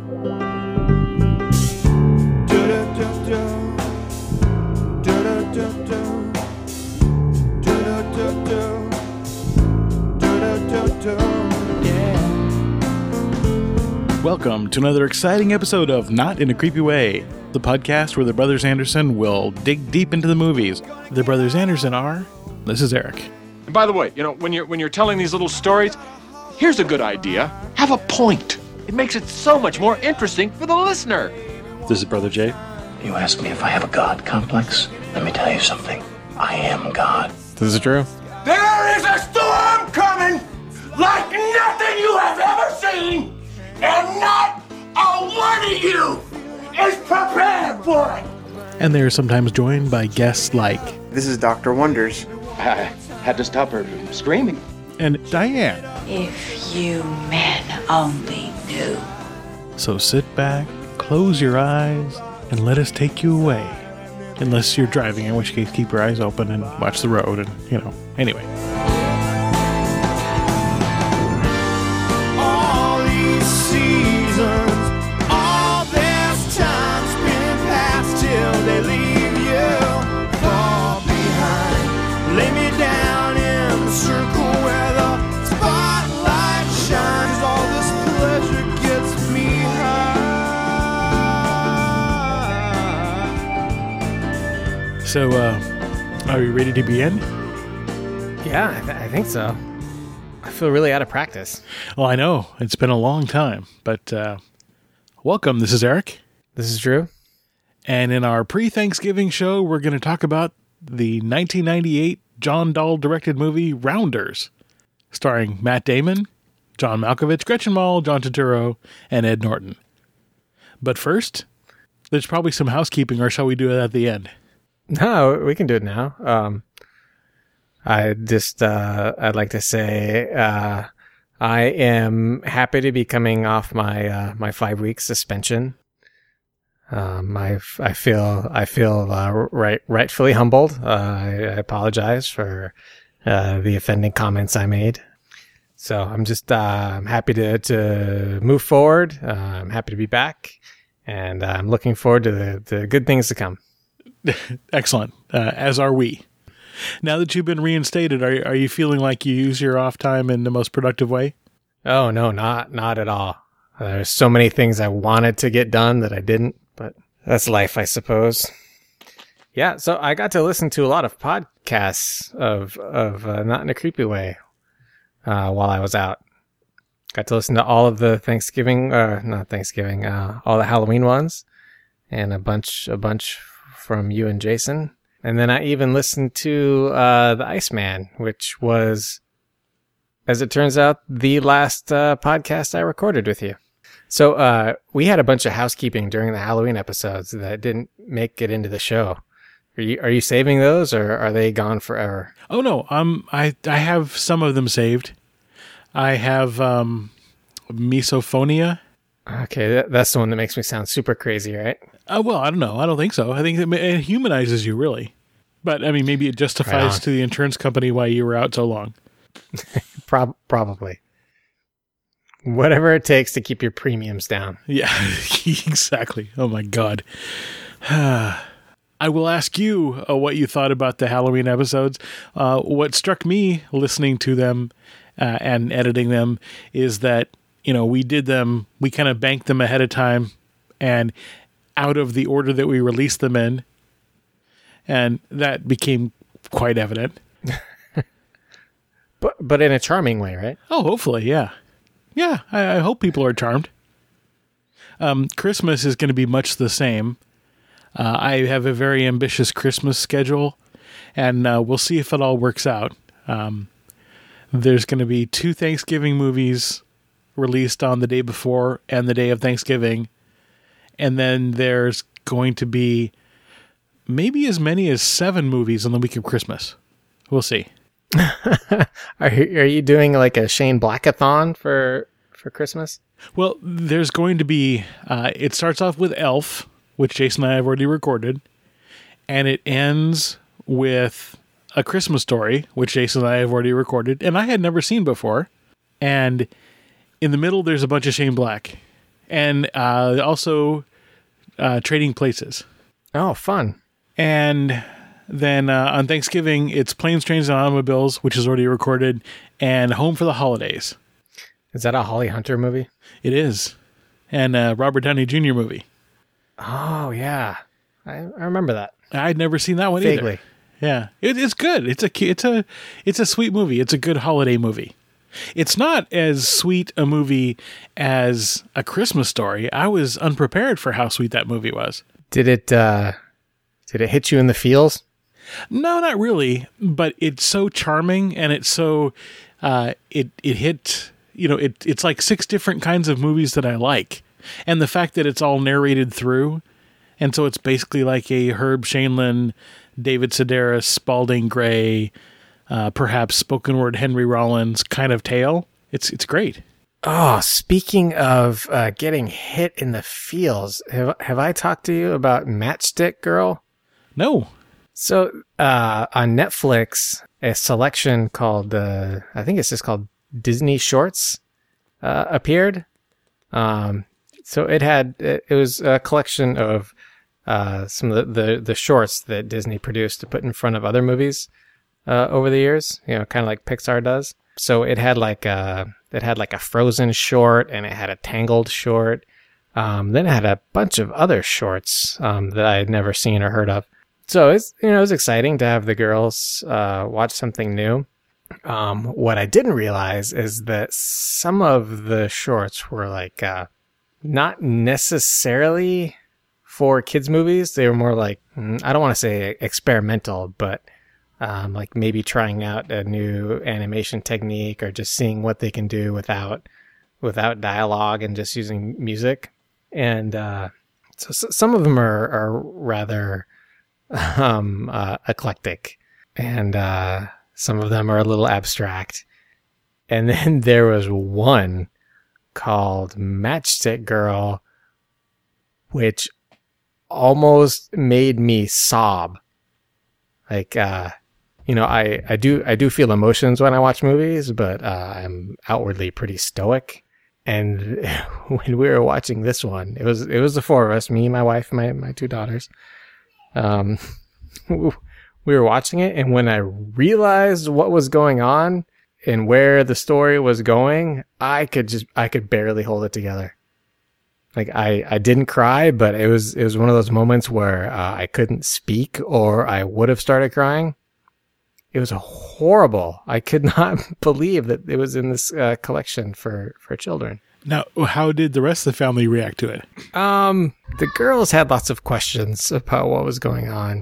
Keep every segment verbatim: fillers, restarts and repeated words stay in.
Welcome to another exciting episode of Not in a Creepy Way, the podcast where the Brothers Anderson will dig deep into the movies. The Brothers Anderson are, this is Eric. And by the way, you know, when you're when you're telling these little stories, here's a good idea. Have a point. It makes it so much more interesting for the listener. This is Brother Jay. You ask me if I have a God complex? Let me tell you something. I am God. This is Drew. There is a storm coming like nothing you have ever seen, and not a one of you is prepared for it. And they're sometimes joined by guests like... This is Doctor Wonders. I had to stop her from screaming. And Diane. If you men only knew. So sit back, close your eyes, and let us take you away. Unless you're driving, in which case keep your eyes open and watch the road and, you know, anyway. All these seasons, all this time's been passed till they leave you far behind. Lay me down in the circle where the spotlight shines. All this pleasure gets me high. So, uh, are you ready to begin? Yeah, I, th- I think so. I feel really out of practice. Well, I know. It's been a long time, but uh, welcome. This is Eric. This is Drew. And in our pre-Thanksgiving show, we're going to talk about the nineteen ninety-eight John Dahl-directed movie Rounders, starring Matt Damon, John Malkovich, Gretchen Mol, John Turturro, and Ed Norton. But first, there's probably some housekeeping, or shall we do it at the end? No, we can do it now. Um, I just, uh, I'd like to say, uh, I am happy to be coming off my, uh, my five week suspension. Um, I, I feel, I feel, uh, right, rightfully humbled. Uh, I, I apologize for, uh, the offending comments I made. So I'm just, uh, I'm happy to, to move forward. Uh, I'm happy to be back, and uh, I'm looking forward to the, the good things to come. Excellent. Uh, as are we. Now that you've been reinstated, are are you feeling like you use your off time in the most productive way? Oh, no, not not at all. There's so many things I wanted to get done that I didn't, but that's life, I suppose. Yeah, so I got to listen to a lot of podcasts of of uh, Not in a Creepy Way uh, while I was out. Got to listen to all of the Thanksgiving, uh, not Thanksgiving, uh, all the Halloween ones, and a bunch, a bunch from you and Jason. And then I even listened to uh, The Iceman, which was, as it turns out, the last uh, podcast I recorded with you. So uh, we had a bunch of housekeeping during the Halloween episodes that didn't make it into the show. Are you are you saving those, or are they gone forever? Oh no, um, I I have some of them saved. I have um, Misophonia. Okay, that, that's the one that makes me sound super crazy, right? Uh, well, I don't know. I don't think so. I think it, it humanizes you, really. But, I mean, maybe it justifies Right to the insurance company why you were out so long. Pro- probably. Whatever it takes to keep your premiums down. Yeah, exactly. Oh, my God. I will ask you uh, what you thought about the Halloween episodes. Uh, what struck me listening to them uh, and editing them is that, you know, we did them, we kind of banked them ahead of time and out of the order that we released them in. And that became quite evident. but but in a charming way, right? Oh, hopefully, yeah. Yeah, I, I hope people are charmed. Um, Christmas is going to be much the same. Uh, I have a very ambitious Christmas schedule, and uh, we'll see if it all works out. Um, there's going to be two Thanksgiving movies released on the day before and the day of Thanksgiving. And then there's going to be maybe as many as seven movies on the week of Christmas. We'll see. are you, are you doing like a Shane Blackathon for for Christmas? Well, there's going to be, uh, it starts off with Elf, which Jason and I have already recorded. And it ends with A Christmas Story, which Jason and I have already recorded. And I had never seen before. And in the middle, there's a bunch of Shane Black. and uh, also uh, Trading Places. Oh, fun. And then uh, on Thanksgiving, it's Planes, Trains, and Automobiles, which is already recorded, and Home for the Holidays. Is that a Holly Hunter movie? It is. And a Robert Downey Junior movie. Oh, yeah. I, I remember that. I'd never seen that one Vaguely. either. Yeah, it, it's good. It's a cu- it's a it's a sweet movie. It's a good holiday movie. It's not as sweet a movie as A Christmas Story. I was unprepared for how sweet that movie was. Did it uh, did it hit you in the feels? No, not really. But it's so charming, and it's so uh, it it hit. You know, it it's like six different kinds of movies that I like, and the fact that it's all narrated through, and so it's basically like a Herb Shanlin, David Sedaris, Spalding Gray, uh, perhaps spoken word Henry Rollins kind of tale. It's it's great. Oh, speaking of uh, getting hit in the feels, have, have I talked to you about Matchstick Girl? No. So uh, on Netflix, a selection called, uh, I think it's just called Disney Shorts uh, appeared. Um, so it had, it, it was a collection of uh, some of the, the, the shorts that Disney produced to put in front of other movies uh, over the years, you know, kind of like Pixar does. So it had like a, it had like a Frozen short, and it had a Tangled short. Um, then it had a bunch of other shorts um, that I had never seen or heard of. So it's, you know, it was exciting to have the girls uh, watch something new. Um, what I didn't realize is that some of the shorts were like uh, not necessarily for kids' movies. They were more like, I don't want to say experimental, but um, like maybe trying out a new animation technique or just seeing what they can do without without dialogue and just using music. And uh, so, so some of them are, are rather um, uh, eclectic, and uh, some of them are a little abstract. And then there was one called Matchstick Girl, which almost made me sob. Like, uh, you know, I, I do I do feel emotions when I watch movies, but uh, I'm outwardly pretty stoic. And when we were watching this one, it was it was the four of us, me, my wife, my my two daughters. Um, we were watching it, and when I realized what was going on and where the story was going, I could just I could barely hold it together. Like I, I didn't cry, but it was it was one of those moments where uh, I couldn't speak, or I would have started crying. It was horrible. I could not believe that it was in this uh, collection for, for children. Now, how did the rest of the family react to it? Um, the girls had lots of questions about what was going on.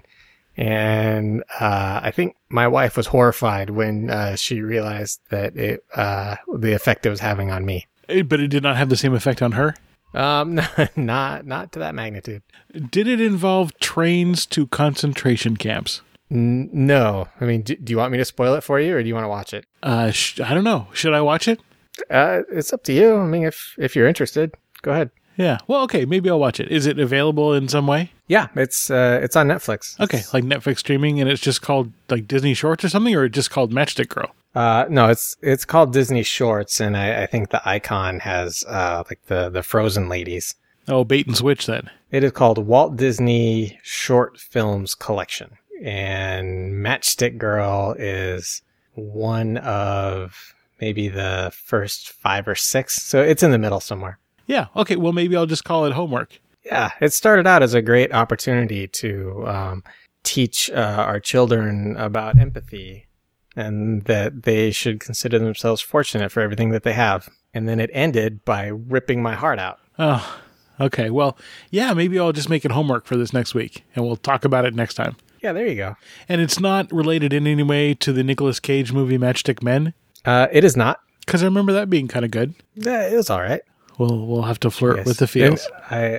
And uh, I think my wife was horrified when uh, she realized that it uh, the effect it was having on me. But it did not have the same effect on her? Um, not not to that magnitude. Did it involve trains to concentration camps? N- no. I mean, do, do you want me to spoil it for you, or do you want to watch it? Uh, sh- I don't know. Should I watch it? Uh, it's up to you. I mean, if if you're interested, go ahead. Yeah. Well, okay. Maybe I'll watch it. Is it available in some way? Yeah, it's uh, it's on Netflix. Okay, like Netflix streaming, and it's just called like Disney Shorts or something, or just called Matchstick Girl? Uh, no, it's it's called Disney Shorts, and I, I think the icon has uh like the the Frozen ladies. Oh, bait and switch then. It is called Walt Disney Short Films Collection, and Matchstick Girl is one of maybe the first five or six, so it's in the middle somewhere. Yeah. Okay. Well, maybe I'll just call it homework. Yeah, it started out as a great opportunity to um, teach uh, our children about empathy, and that they should consider themselves fortunate for everything that they have. And then it ended by ripping my heart out. Oh, okay. Well, yeah, maybe I'll just make it homework for this next week, and we'll talk about it next time. Yeah, there you go. And it's not related in any way to the Nicolas Cage movie Matchstick Men? Uh, it is not. Because I remember that being kind of good. Yeah, it was all right. We'll, we'll have to flirt Yes. with the feels. And I,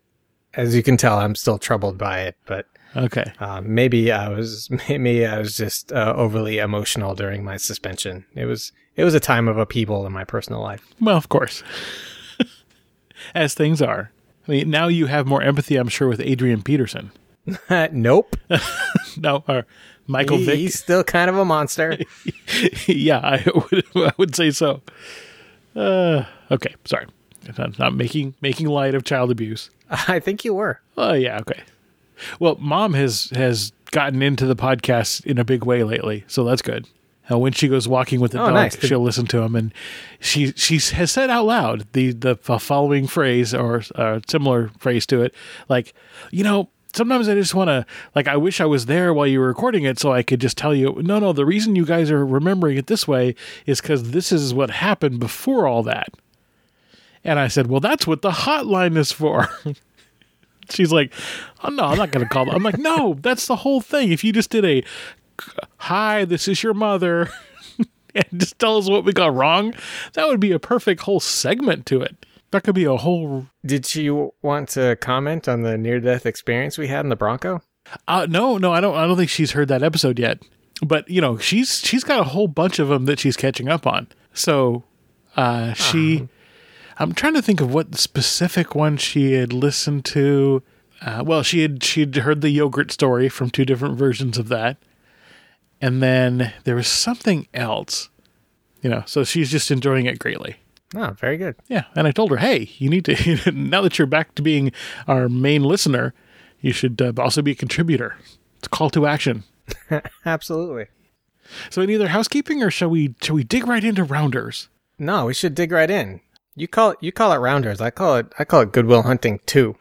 as you can tell, I'm still troubled by it, but Okay. uh, maybe I was maybe I was just uh, overly emotional during my suspension. It was it was a time of upheaval in my personal life. Well, of course. As things are. I mean, now you have more empathy, I'm sure, with Adrian Peterson. Nope. No, or Michael He- Vick. He's still kind of a monster. Yeah, I would, I would say so. Uh, okay, sorry. Not, not making making light of child abuse. I think you were. Oh yeah, okay. Well, Mom has has gotten into the podcast in a big way lately, so that's good. Uh, when she goes walking with the Oh, dog, nice. she'll listen to him, and she she has said out loud the the following phrase or a similar phrase to it, like, you know, sometimes I just want to, like, I wish I was there while you were recording it so I could just tell you, no, no, the reason you guys are remembering it this way is because this is what happened before all that. And I said, well, that's what the hotline is for. She's like, oh, no, I'm not going to call them. I'm like, no, that's the whole thing. If you just did a, hi, this is your mother, and just tell us what we got wrong, that would be a perfect whole segment to it. That could be a whole... Did you want to comment on the near-death experience we had in the Bronco? Uh, no, no, I don't. I don't think she's heard that episode yet. But you know, she's she's got a whole bunch of them that she's catching up on. So uh, she, um. I'm trying to think of what specific one she had listened to. Uh, well, she had she'd heard the yogurt story from two different versions of that, and then there was something else. You know, so she's just enjoying it greatly. Oh, very good. Yeah, and I told her, hey, you need to, now that you're back to being our main listener, you should uh, also be a contributor. It's a call to action. Absolutely. So any other housekeeping, or shall we shall we dig right into Rounders? No, we should dig right in. You call it you call it Rounders. I call it I call it Goodwill Hunting two.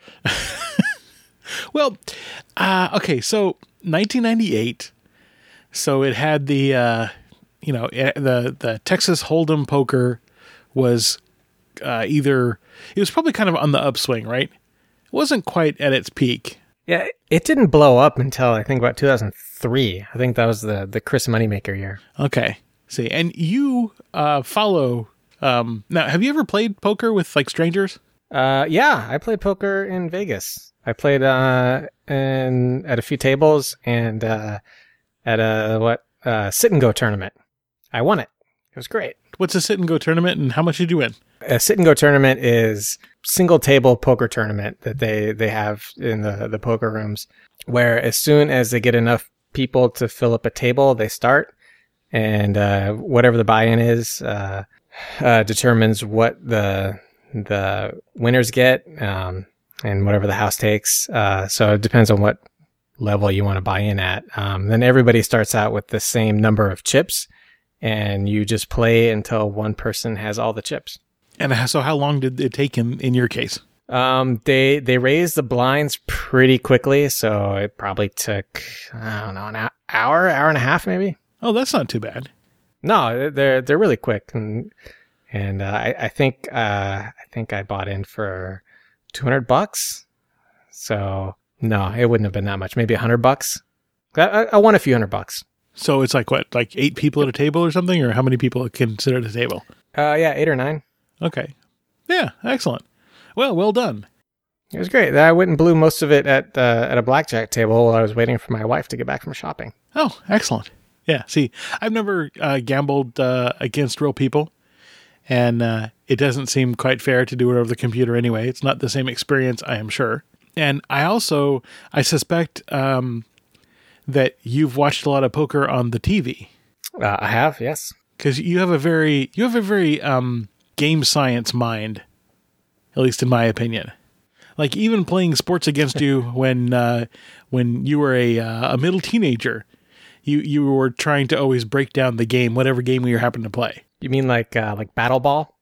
Well, uh, okay, so nineteen ninety-eight. So it had the uh, you know the the Texas Hold'em poker was uh, either, it was probably kind of on the upswing, right? It wasn't quite at its peak. Yeah, it didn't blow up until I think about two thousand three. I think that was the, the Chris Moneymaker year. Okay. See, and you uh, follow, um, now, have you ever played poker with like strangers? Uh, yeah, I played poker in Vegas. I played uh, in, at a few tables and uh, at a what uh, sit and go tournament. I won it. It was great. What's a sit and go tournament, and how much did you win? A sit and go tournament is single table poker tournament that they, they have in the, the poker rooms, where as soon as they get enough people to fill up a table, they start, and uh, whatever the buy-in is uh, uh, determines what the the winners get, um, and whatever the house takes. Uh, so it depends on what level you want to buy in at. Um, then everybody starts out with the same number of chips, and you just play until one person has all the chips. And so how long did it take in, in your case? Um, they, they raised the blinds pretty quickly. So it probably took, I don't know, an hour, hour and a half, maybe. Oh, that's not too bad. No, they're, they're really quick. And, and, uh, I, I think, uh, I think I bought in for two hundred bucks. So no, it wouldn't have been that much. Maybe a hundred bucks. I, I won a few hundred bucks. So it's like what, like eight people at a table or something, or how many people can sit at a table? Uh, yeah, eight or nine. Okay. Yeah, excellent. Well, well done. It was great. I went and blew most of it at uh, at a blackjack table while I was waiting for my wife to get back from shopping. Oh, excellent. Yeah, see, I've never uh, gambled uh, against real people, and uh, it doesn't seem quite fair to do it over the computer anyway. It's not the same experience, I am sure. And I also, I suspect um, that you've watched a lot of poker on the T V. Uh, I have, yes. Because you have a very, you have a very um, game science mind, at least in my opinion. Like even playing Sports Against You when uh, when you were a uh, a middle teenager, you you were trying to always break down the game, whatever game you happened to play. You mean like uh, like Battle Ball?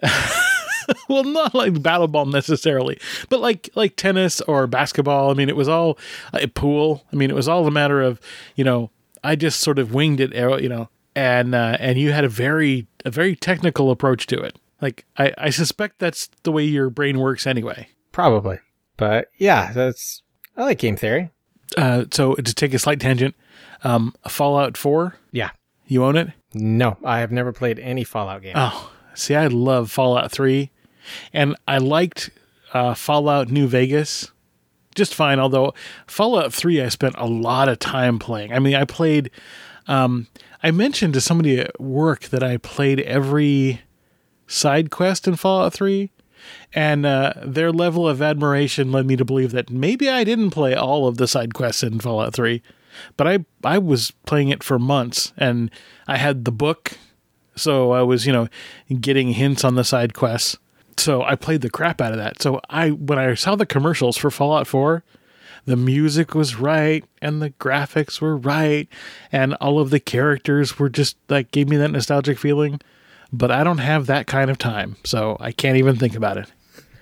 Well, not like Battle Ball necessarily, but like like tennis or basketball. I mean, it was all uh, pool. I mean, it was all a matter of, you know, I just sort of winged it, you know, and uh, and you had a very a very technical approach to it. Like I, I suspect that's the way your brain works anyway. Probably, but yeah, that's I like game theory. Uh, so to take a slight tangent, um, Fallout four. Yeah, you own it? No, I have never played any Fallout game. Oh, see, I love Fallout three, and I liked uh, Fallout New Vegas just fine. Although Fallout three, I spent a lot of time playing. I mean, I played. Um, I mentioned to somebody at work that I played every side quest in Fallout three. And uh, their level of admiration led me to believe that maybe I didn't play all of the side quests in Fallout three, but I I was playing it for months, and I had the book, so I was, you know, getting hints on the side quests. So I played the crap out of that. So I when I saw the commercials for Fallout four, the music was right and the graphics were right and all of the characters were just like gave me that nostalgic feeling. But I don't have that kind of time, so I can't even think about it.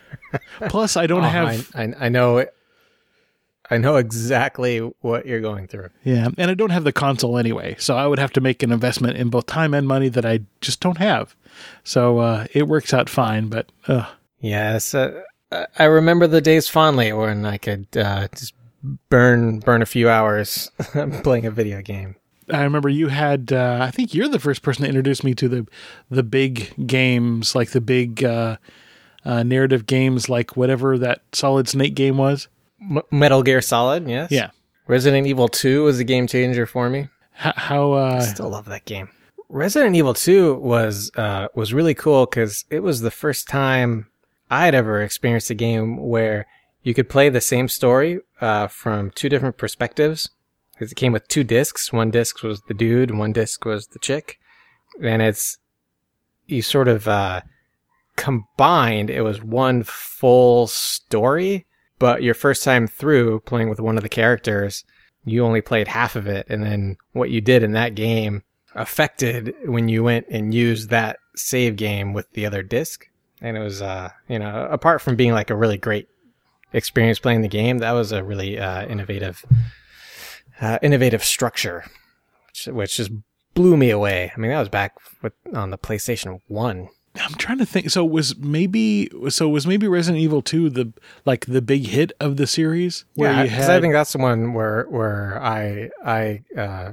Plus, I don't oh, have. I, I, I know it. I know exactly what you're going through. Yeah, and I don't have the console anyway, so I would have to make an investment in both time and money that I just don't have. So uh, it works out fine, but uh. yes, uh, I remember the days fondly when I could uh, just burn burn a few hours playing a video game. I remember you had. Uh, I think you're the first person to introduce me to the the big games, like the big uh, uh, narrative games, like whatever that Solid Snake game was. M- Metal Gear Solid, yes. Yeah. Resident Evil two was a game changer for me. H- how? Uh, I still love that game. Resident Evil two was uh, was really cool because it was the first time I'd ever experienced a game where you could play the same story uh, from two different perspectives. Because it came with two discs. One disc was the dude, and one disc was the chick. And it's you sort of uh, combined. It was one full story. But your first time through playing with one of the characters, you only played half of it. And then what you did in that game affected when you went and used that save game with the other disc. And it was, uh, you know, apart from being like a really great experience playing the game, that was a really uh, innovative, uh, innovative structure, which, which just blew me away. I mean, that was back with, on the PlayStation one. I'm trying to think. So was maybe so was maybe Resident Evil two the like the big hit of the series? Where yeah, because had... I think that's the one where where I I uh,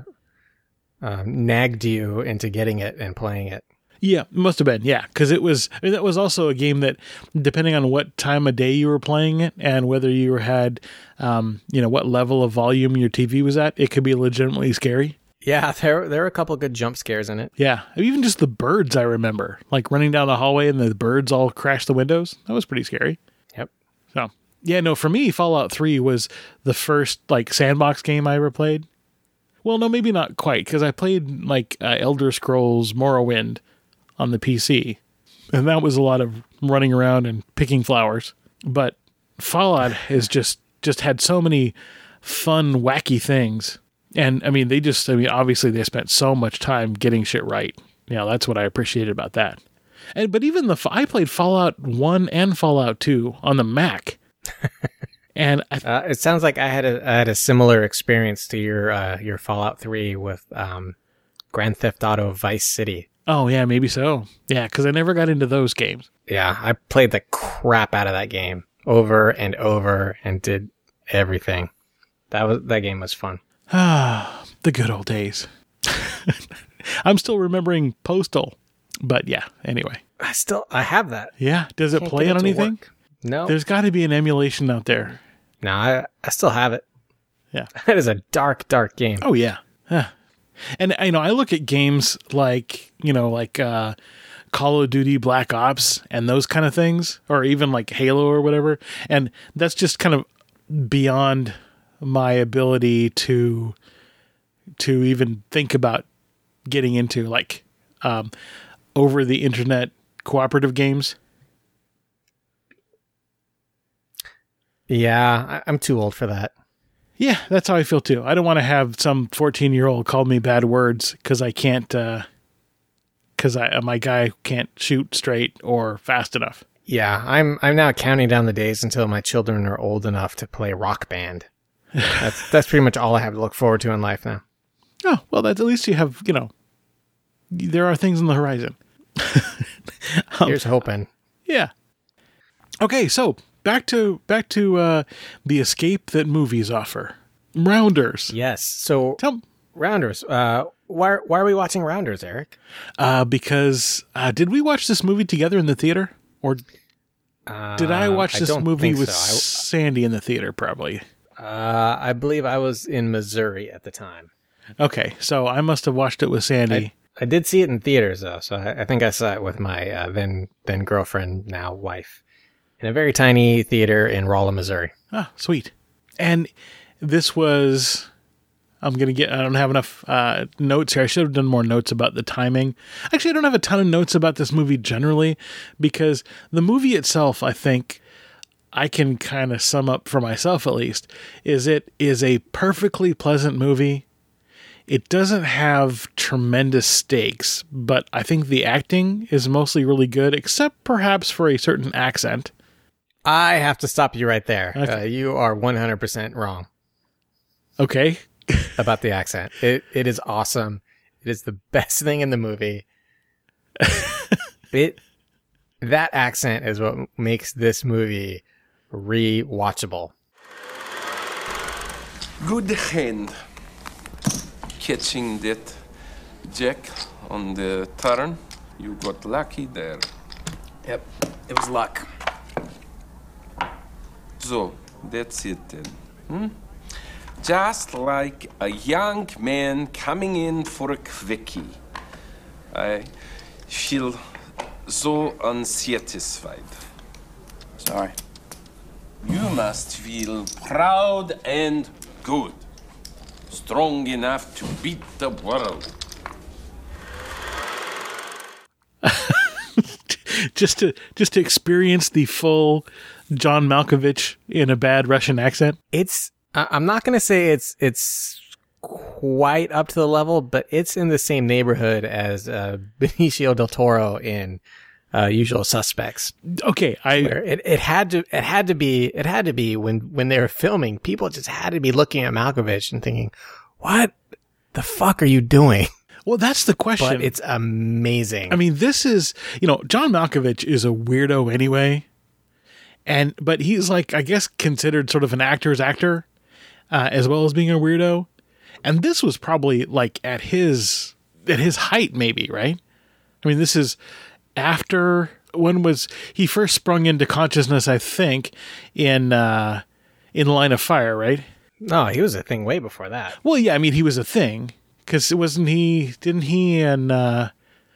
um, nagged you into getting it and playing it. Yeah, it must have been. Yeah, because it was. I mean, that was also a game that, depending on what time of day you were playing it and whether you had, um, you know, what level of volume your T V was at, it could be legitimately scary. Yeah, there there were a couple good jump scares in it. Yeah, even just the birds, I remember. Like running down the hallway and the birds all crashed the windows. That was pretty scary. Yep. So, yeah, no, for me, Fallout three was the first, like, sandbox game I ever played. Well, no, maybe not quite, because I played, like, uh, Elder Scrolls Morrowind on the P C. And that was a lot of running around and picking flowers. But Fallout has just, just had so many fun, wacky things. And I mean, they just, I mean, obviously they spent so much time getting shit right. You know, that's what I appreciated about that. And, but even the, I played Fallout one and Fallout two on the Mac. and I, uh, it sounds like I had a, I had a similar experience to your, uh, your Fallout three with, um, Grand Theft Auto Vice City. Oh yeah, maybe so. Yeah. Cause I never got into those games. Yeah. I played the crap out of that game over and over and did everything. That was, that game was fun. Ah, the good old days. I'm still remembering Postal, but yeah, anyway. I still, I have that. Yeah. Does it Can't play get on it to anything? work. No. There's got to be an emulation out there. No, I, I still have it. Yeah. That is a dark, dark game. Oh yeah. Huh. And, you know, I look at games like, you know, like uh, Call of Duty Black Ops and those kind of things, or even like Halo or whatever. And that's just kind of beyond my ability to to even think about getting into, like, um, over the internet cooperative games. Yeah, I, I'm too old for that. Yeah, that's how I feel too. I don't want to have some fourteen year old call me bad words because I can't, uh, because I my guy can't shoot straight or fast enough. Yeah, I'm I'm now counting down the days until my children are old enough to play Rock Band. That's that's pretty much all I have to look forward to in life now. Oh, well, that's, at least you have, you know, there are things on the horizon. um, Here's hoping. Yeah. Okay, so back to back to uh, the escape that movies offer. Rounders. Yes. So Tell, Rounders. Uh, why why are we watching Rounders, Eric? Uh, because uh, did we watch this movie together in the theater, or uh, did I watch this I don't movie think with so. I, Sandy in the theater? Probably. Uh, I believe I was in Missouri at the time. Okay, so I must have watched it with Sandy. I, I did see it in theaters though, so I, I think I saw it with my uh, then then girlfriend, now wife, in a very tiny theater in Rolla, Missouri. Ah, sweet. And this was I'm going to get, I don't have enough uh, notes here. I should have done more notes about the timing. Actually, I don't have a ton of notes about this movie generally, because the movie itself, I think I can kind of sum up for myself at least, is it is a perfectly pleasant movie. It doesn't have tremendous stakes, but I think the acting is mostly really good, except perhaps for a certain accent. I have to stop you right there. Okay. Uh, you are one hundred percent wrong. Okay. About the accent. It It is awesome. It is the best thing in the movie. it That accent is what makes this movie re-watchable. Good hand. Catching that jack on the turn. You got lucky there. Yep, it was luck. So, that's it then. Hmm? Just like a young man coming in for a quickie. I feel so unsatisfied. Sorry. You must feel proud and good. Strong enough to beat the world. just to just to experience the full John Malkovich in a bad Russian accent. It's I- I'm not going to say it's it's quite up to the level, but it's in the same neighborhood as uh, Benicio del Toro in uh, Usual Suspects. Okay, I Where it, it had to it had to be it had to be when when they were filming, people just had to be looking at Malkovich and thinking, "What the fuck are you doing?" well, that's the question. But it's amazing. I mean, this is, you know, John Malkovich is a weirdo anyway, and but he's like, I guess, considered sort of an actor's actor, uh, as well as being a weirdo. And this was probably like at his at his height, maybe, right? I mean, this is after, when was he first sprung into consciousness? I think in uh, in Line of Fire, right? No, he was a thing way before that. Well, yeah, I mean, he was a thing because it wasn't he? Didn't he and uh,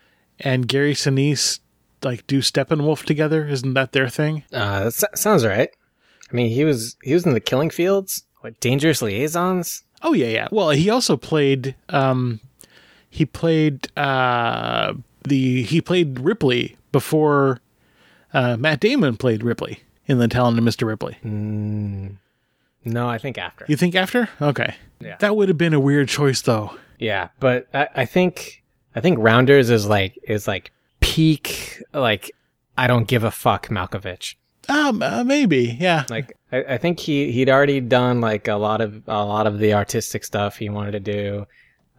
and Gary Sinise like do Steppenwolf together? Isn't that their thing? Uh, that s- sounds right. I mean, he was he was in the Killing Fields. What, Dangerous Liaisons? Oh yeah, yeah. Well, he also played. Um, he played uh, the he played Ripley before uh, Matt Damon played Ripley in The Talent of Mister Ripley. Mm, no, I think after. You think after? Okay. Yeah. That would have been a weird choice, though. Yeah, but I, I think I think Rounders is like is like peak like I don't give a fuck Malkovich. Um, uh, maybe, yeah. Like I, I think he he'd already done like a lot of a lot of the artistic stuff he wanted to do.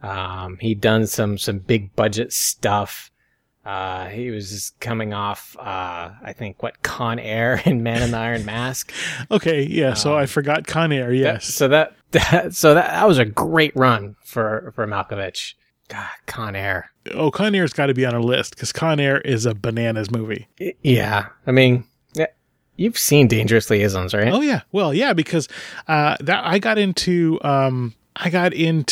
Um, he'd done some some big budget stuff. Uh, he was just coming off, uh, I think, what, Con Air and Man in the Iron Mask. Okay, yeah. So Um, I forgot Con Air. Yes. That- so that, that so that that was a great run for for Malkovich. God, Con Air. Oh, Con Air's got to be on our list because Con Air is a bananas movie. I- Yeah, I mean, yeah, you've seen Dangerous Liaisons, right? Oh yeah, well yeah, because uh, that I got into um, I got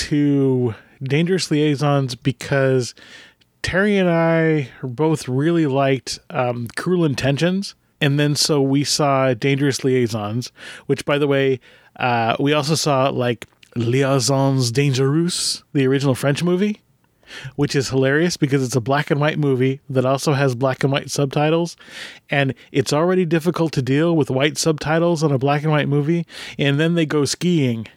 into Dangerous Liaisons because Terry and I both really liked um, Cruel Intentions, and then so we saw Dangerous Liaisons, which by the way, uh, we also saw like Liaisons Dangereuses, the original French movie, which is hilarious because it's a black and white movie that also has black and white subtitles. And it's already difficult to deal with white subtitles on a black and white movie. And then they go skiing.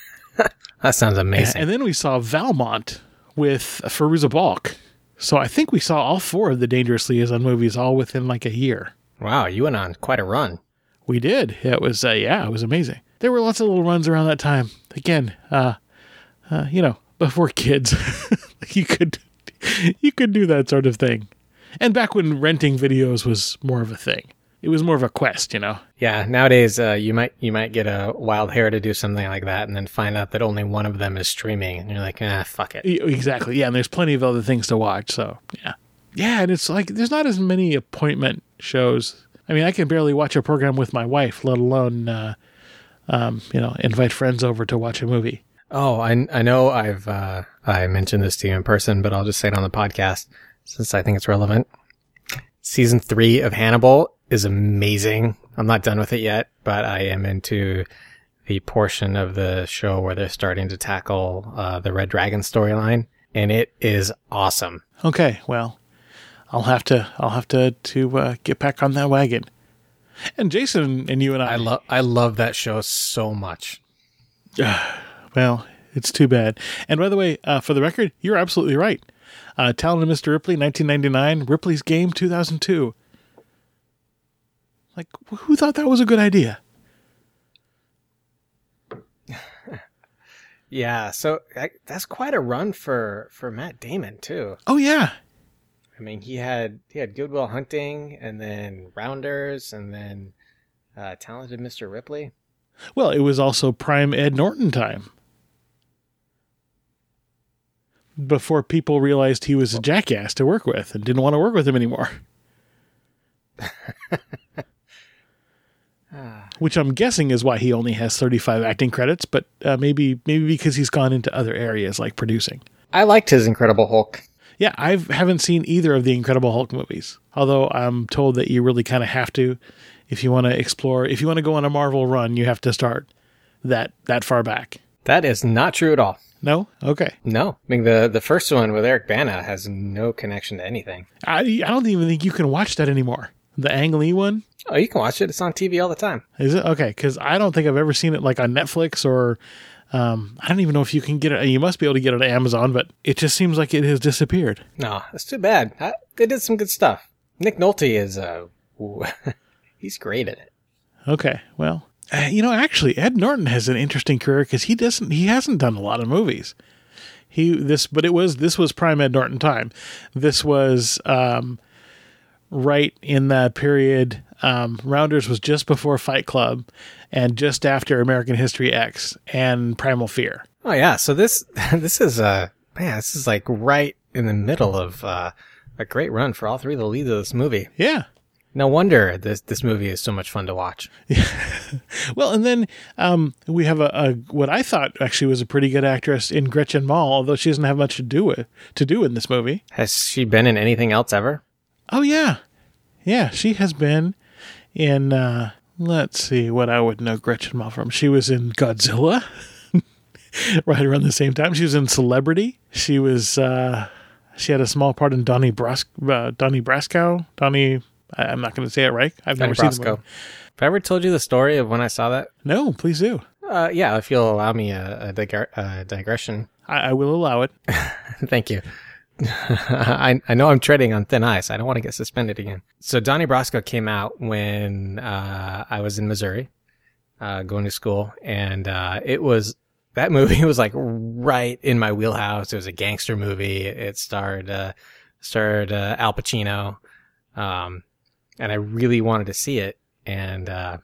That sounds amazing. And then we saw Valmont with Fairuza Balk. So I think we saw all four of the Dangerous Liaison movies all within like a year. Wow, you went on quite a run. We did. It was, uh, yeah, it was amazing. There were lots of little runs around that time. Again, uh, uh, you know, before kids, you could you could do that sort of thing. And back when renting videos was more of a thing. It was more of a quest, you know. Yeah, nowadays uh, you might you might get a wild hair to do something like that, and then find out that only one of them is streaming, and you're like, ah, fuck it. E- Exactly. Yeah, and there's plenty of other things to watch. So yeah, yeah, and it's like there's not as many appointment shows. I mean, I can barely watch a program with my wife, let alone uh, um, you know, invite friends over to watch a movie. Oh, I I know I've uh, I mentioned this to you in person, but I'll just say it on the podcast since I think it's relevant. Season three of Hannibal is amazing. I'm not done with it yet, but I am into the portion of the show where they're starting to tackle uh, the Red Dragon storyline, and it is awesome. Okay, well, I'll have to I'll have to to uh, get back on that wagon. And Jason and you and I, I love I love that show so much. Well, it's too bad. And by the way, uh, for the record, you're absolutely right. Uh, Talon and Mister Ripley, nineteen ninety-nine. Ripley's Game, two thousand two. Like, who thought that was a good idea? Yeah, so I, that's quite a run for, for Matt Damon too. Oh yeah, I mean he had he had Good Will Hunting, and then Rounders, and then uh, Talented Mister Ripley. Well, it was also prime Ed Norton time. Before people realized he was a jackass to work with and didn't want to work with him anymore. Which I'm guessing is why he only has thirty-five acting credits, but uh, maybe maybe because he's gone into other areas like producing. I liked his Incredible Hulk. Yeah, I haven't seen either of the Incredible Hulk movies, although I'm told that you really kind of have to if you want to explore. If you want to go on a Marvel run, you have to start that that far back. That is not true at all. No? Okay. No. I mean, the, the first one with Eric Bana has no connection to anything. I, I don't even think you can watch that anymore. The Ang Lee one? Oh, you can watch it. It's on T V all the time. Is it? Okay, because I don't think I've ever seen it like on Netflix or um, I don't even know if you can get it. You must be able to get it on Amazon, but it just seems like it has disappeared. No, that's too bad. I, they did some good stuff. Nick Nolte is, uh, he's great at it. Okay, well, uh, you know, actually, Ed Norton has an interesting career because he doesn't, he hasn't done a lot of movies. He this, but it was this was prime Ed Norton time. This was um, right in that period. Um, Rounders was just before Fight Club, and just after American History X and Primal Fear. Oh yeah, so this this is uh man, this is like right in the middle of uh, a great run for all three of the leads of this movie. Yeah. No wonder this this movie is so much fun to watch. Well, and then um, we have a, a what I thought actually was a pretty good actress in Gretchen Mol, although she doesn't have much to do with to do in this movie. Has she been in anything else ever? Oh yeah, yeah, she has been in. Uh, let's see what I would know Gretchen Mol from. She was in Godzilla, right around the same time. She was in Celebrity. She was. Uh, she had a small part in Donnie Bras- uh, Donnie Brasco. Donnie. I'm not going to say it right. I've Donnie never Brasco. seen the movie. Have I ever told you the story of when I saw that? No, please do. Uh, yeah, if you'll allow me a, a, dig- a digression. I, I will allow it. Thank you. I, I know I'm treading on thin ice. I don't want to get suspended again. So Donnie Brasco came out when uh, I was in Missouri uh, going to school. And uh, it was, that movie was like right in my wheelhouse. It was a gangster movie. It starred, uh, starred uh, Al Pacino. Um, and I really wanted to see it. And uh,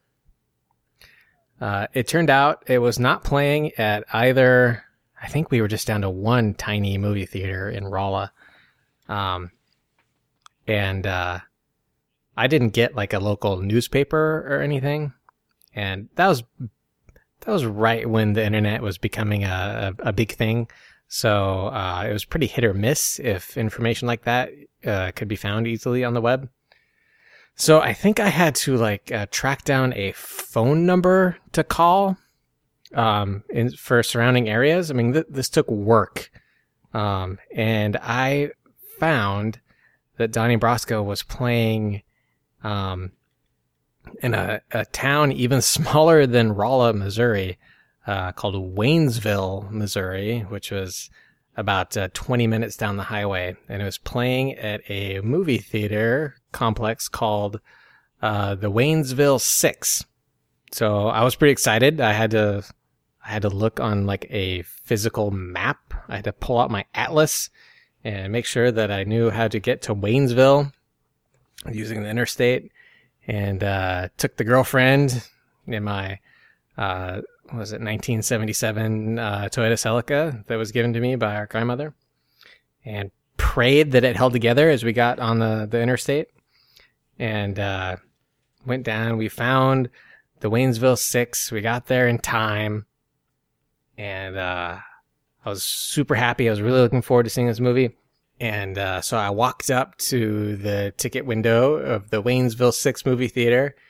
uh, it turned out it was not playing at either. I think we were just down to one tiny movie theater in Rolla. Um, and uh, I didn't get like a local newspaper or anything. And that was that was right when the internet was becoming a, a, a big thing. So uh, it was pretty hit or miss if information like that uh, could be found easily on the web. So I think I had to like uh, track down a phone number to call um, in, for surrounding areas. I mean, th- this took work. Um, and I found that Donnie Brasco was playing um, in a, a town even smaller than Rolla, Missouri, uh, called Waynesville, Missouri, which was about uh, twenty minutes down the highway. And it was playing at a movie theater complex called uh, the Waynesville Six. So I was pretty excited. I had to, I had to look on like a physical map. I had to pull out my atlas and make sure that I knew how to get to Waynesville using the interstate. And uh, took the girlfriend in my, uh, what was it, nineteen seventy-seven uh, Toyota Celica that was given to me by our grandmother, and prayed that it held together as we got on the, the interstate. And uh, went down. We found the Waynesville Six. We got there in time. And uh, I was super happy. I was really looking forward to seeing this movie. And uh, so I walked up to the ticket window of the Waynesville Six movie theater.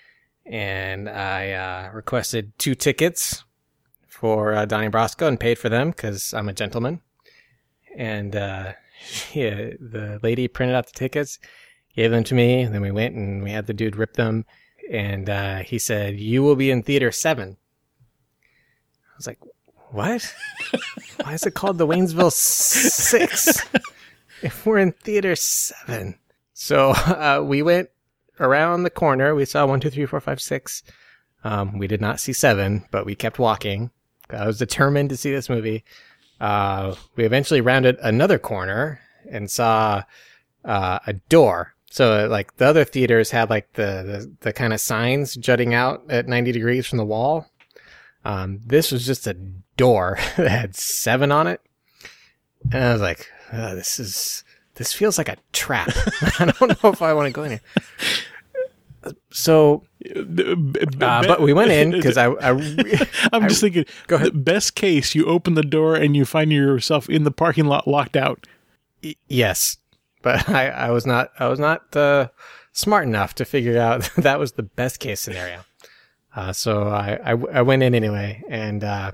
and I uh, requested two tickets for uh, Donnie Brasco and paid for them because I'm a gentleman. And uh, yeah, the lady printed out the tickets, gave them to me, and then we went and we had the dude rip them. And uh, he said, "You will be in theater seven." I was like, "What? Why is it called the Waynesville Six if we're in theater seven?" So uh, we went around the corner. We saw one, two, three, four, five, six. Um, we did not see seven, but we kept walking. I was determined to see this movie. Uh, we eventually rounded another corner and saw uh, a door. So like the other theaters had like the, the, the kind of signs jutting out at ninety degrees from the wall. Um, this was just a door that had seven on it. And I was like, oh, this is, this feels like a trap. I don't know if I want to go in here. So, uh, but we went in because I, I, I'm I, just thinking, go ahead. The best case, you open the door and you find yourself in the parking lot locked out. Y- yes. But I, I was not, I was not, uh, smart enough to figure out that was the best case scenario. Uh, so I, I, I went in anyway, and, uh,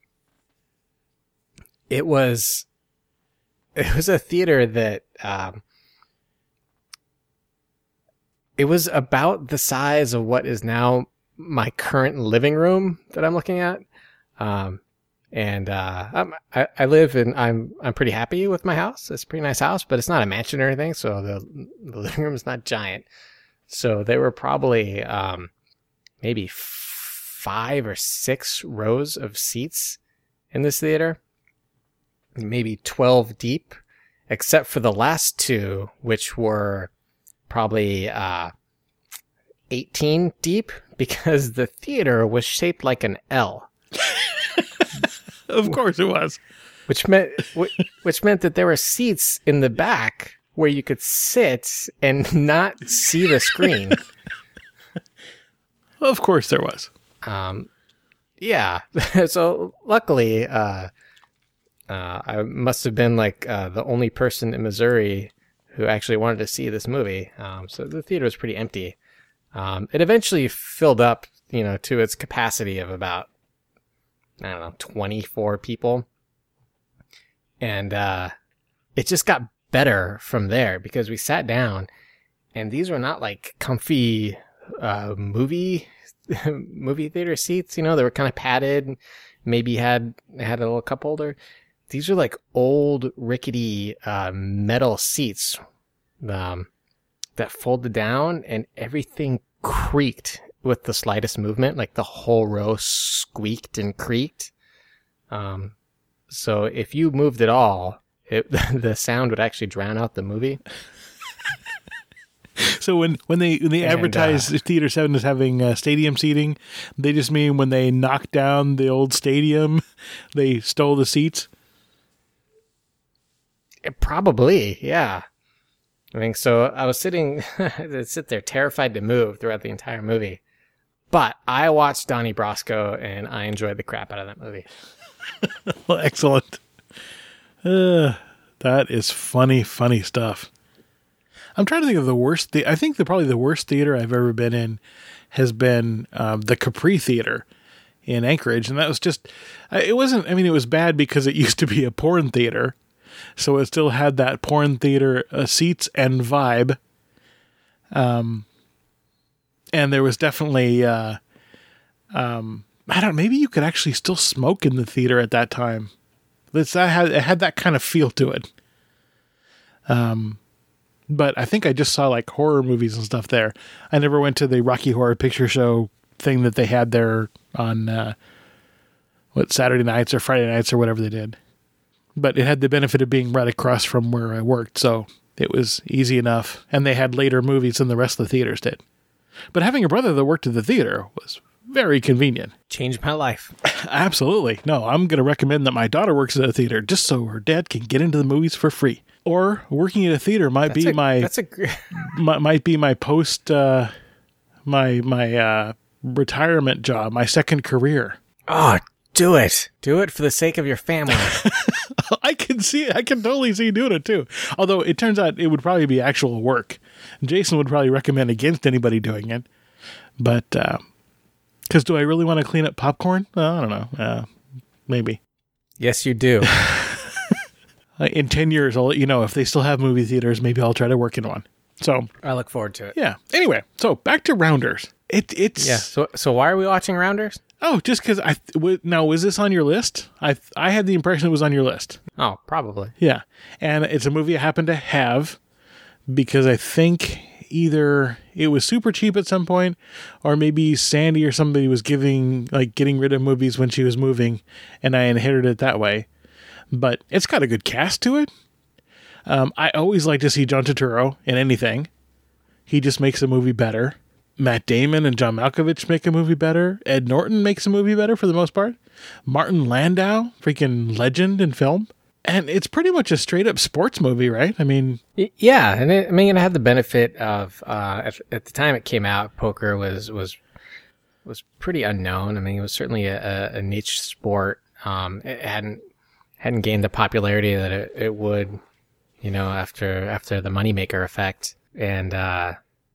it was, it was a theater that, um, it was about the size of what is now my current living room that I'm looking at. Um, and, uh, I'm, I, I live and I'm, I'm pretty happy with my house. It's a pretty nice house, but it's not a mansion or anything. So the, the living room is not giant. So there were probably, um, maybe five or six rows of seats in this theater, maybe twelve deep, except for the last two, which were probably uh, eighteen deep, because the theater was shaped like an L. Of course it was. Which meant, which meant that there were seats in the back where you could sit and not see the screen. Of course there was. Um, yeah. So luckily, uh, uh, I must have been like uh, the only person in Missouri who actually wanted to see this movie. Um, so the theater was pretty empty. Um, it eventually filled up, you know, to its capacity of about, I don't know, twenty-four people. And uh, it just got better from there because we sat down and these were not like comfy uh, movie movie theater seats. You know, they were kind of padded, maybe had had a little cup holder. These are like old rickety uh, metal seats um, that folded down, and everything creaked with the slightest movement. Like the whole row squeaked and creaked. Um, so if you moved at all, it, the sound would actually drown out the movie. So when, when they when they and, advertise uh, Theater seven as having uh, stadium seating, they just mean when they knocked down the old stadium, they stole the seats? Probably, yeah. I mean, so I was sitting, I'd sit there terrified to move throughout the entire movie. But I watched Donnie Brasco, and I enjoyed the crap out of that movie. Well, excellent. Uh, that is funny, funny stuff. I'm trying to think of the worst. The- I think the probably the worst theater I've ever been in has been um, the Capri Theater in Anchorage, and that was just. It wasn't. I mean, it was bad because it used to be a porn theater, so it still had that porn theater uh, seats and vibe. Um, and there was definitely. Uh, um, I don't. Maybe you could actually still smoke in the theater at that time. It's that had it had that kind of feel to it. Um. But I think I just saw like horror movies and stuff there. I never went to the Rocky Horror Picture Show thing that they had there on uh, what Saturday nights or Friday nights or whatever they did. But it had the benefit of being right across from where I worked, so it was easy enough. And they had later movies than the rest of the theaters did. But having a brother that worked at the theater was very convenient. Changed my life. Absolutely. No, I'm going to recommend that my daughter works at a theater just so her dad can get into the movies for free. Or working at a theater might that's be a, my that's a gr- might, might be my post uh, my my uh, retirement job, my second career. Oh, do it! Do it for the sake of your family. I can see I can totally see you doing it too. Although it turns out it would probably be actual work. Jason would probably recommend against anybody doing it. But, because do I really want to clean up popcorn? Well, I don't know. Uh, maybe. Yes, you do. Uh, in ten years, I'll let you know if they still have movie theaters. Maybe I'll try to work in one. So I look forward to it. Yeah. Anyway, so back to Rounders. It it's yeah. So so why are we watching Rounders? Oh, just because I w- now was this on your list? I I had the impression it was on your list. Oh, probably. Yeah, and it's a movie I happen to have because I think either it was super cheap at some point, or maybe Sandy or somebody was giving like getting rid of movies when she was moving, and I inherited it that way. But it's got a good cast to it. Um, I always like to see John Turturro in anything. He just makes a movie better. Matt Damon and John Malkovich make a movie better. Ed Norton makes a movie better for the most part. Martin Landau, freaking legend in film. And it's pretty much a straight up sports movie, right? I mean... Yeah, and it, I mean, it had the benefit of, uh, at, at the time it came out, poker was was was pretty unknown. I mean, it was certainly a, a niche sport. Um, it hadn't hadn't gained the popularity that it, it would, you know, after after the Moneymaker effect. And uh,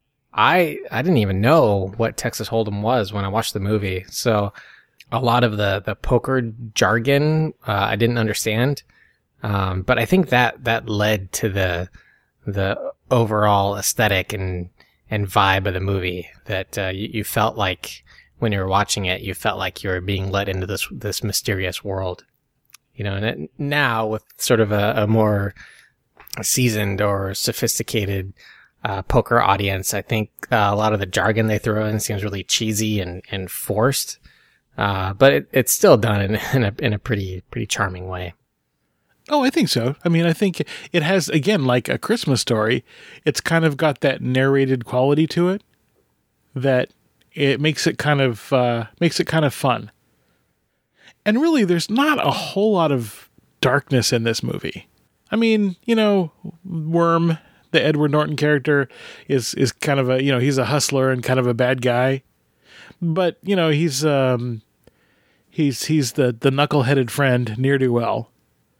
I I didn't even know what Texas Hold'em was when I watched the movie. So a lot of the, the poker jargon uh, I didn't understand. Um, but I think that that led to the the overall aesthetic and and vibe of the movie. That uh, you, you felt like when you were watching it, you felt like you were being led into this this mysterious world. You know, and it, now with sort of a, a more seasoned or sophisticated uh, poker audience, I think uh, a lot of the jargon they throw in seems really cheesy and, and forced. Uh, but it, it's still done in, in a in a pretty pretty charming way. Oh, I think so. I mean, I think it has, again, like A Christmas Story, it's kind of got that narrated quality to it that it makes it kind of uh, makes it kind of fun. And really, there's not a whole lot of darkness in this movie. I mean, you know, Worm, the Edward Norton character, is is kind of a, you know, he's a hustler and kind of a bad guy. But, you know, he's um, he's he's the, the knuckle-headed friend, ne'er-do-well.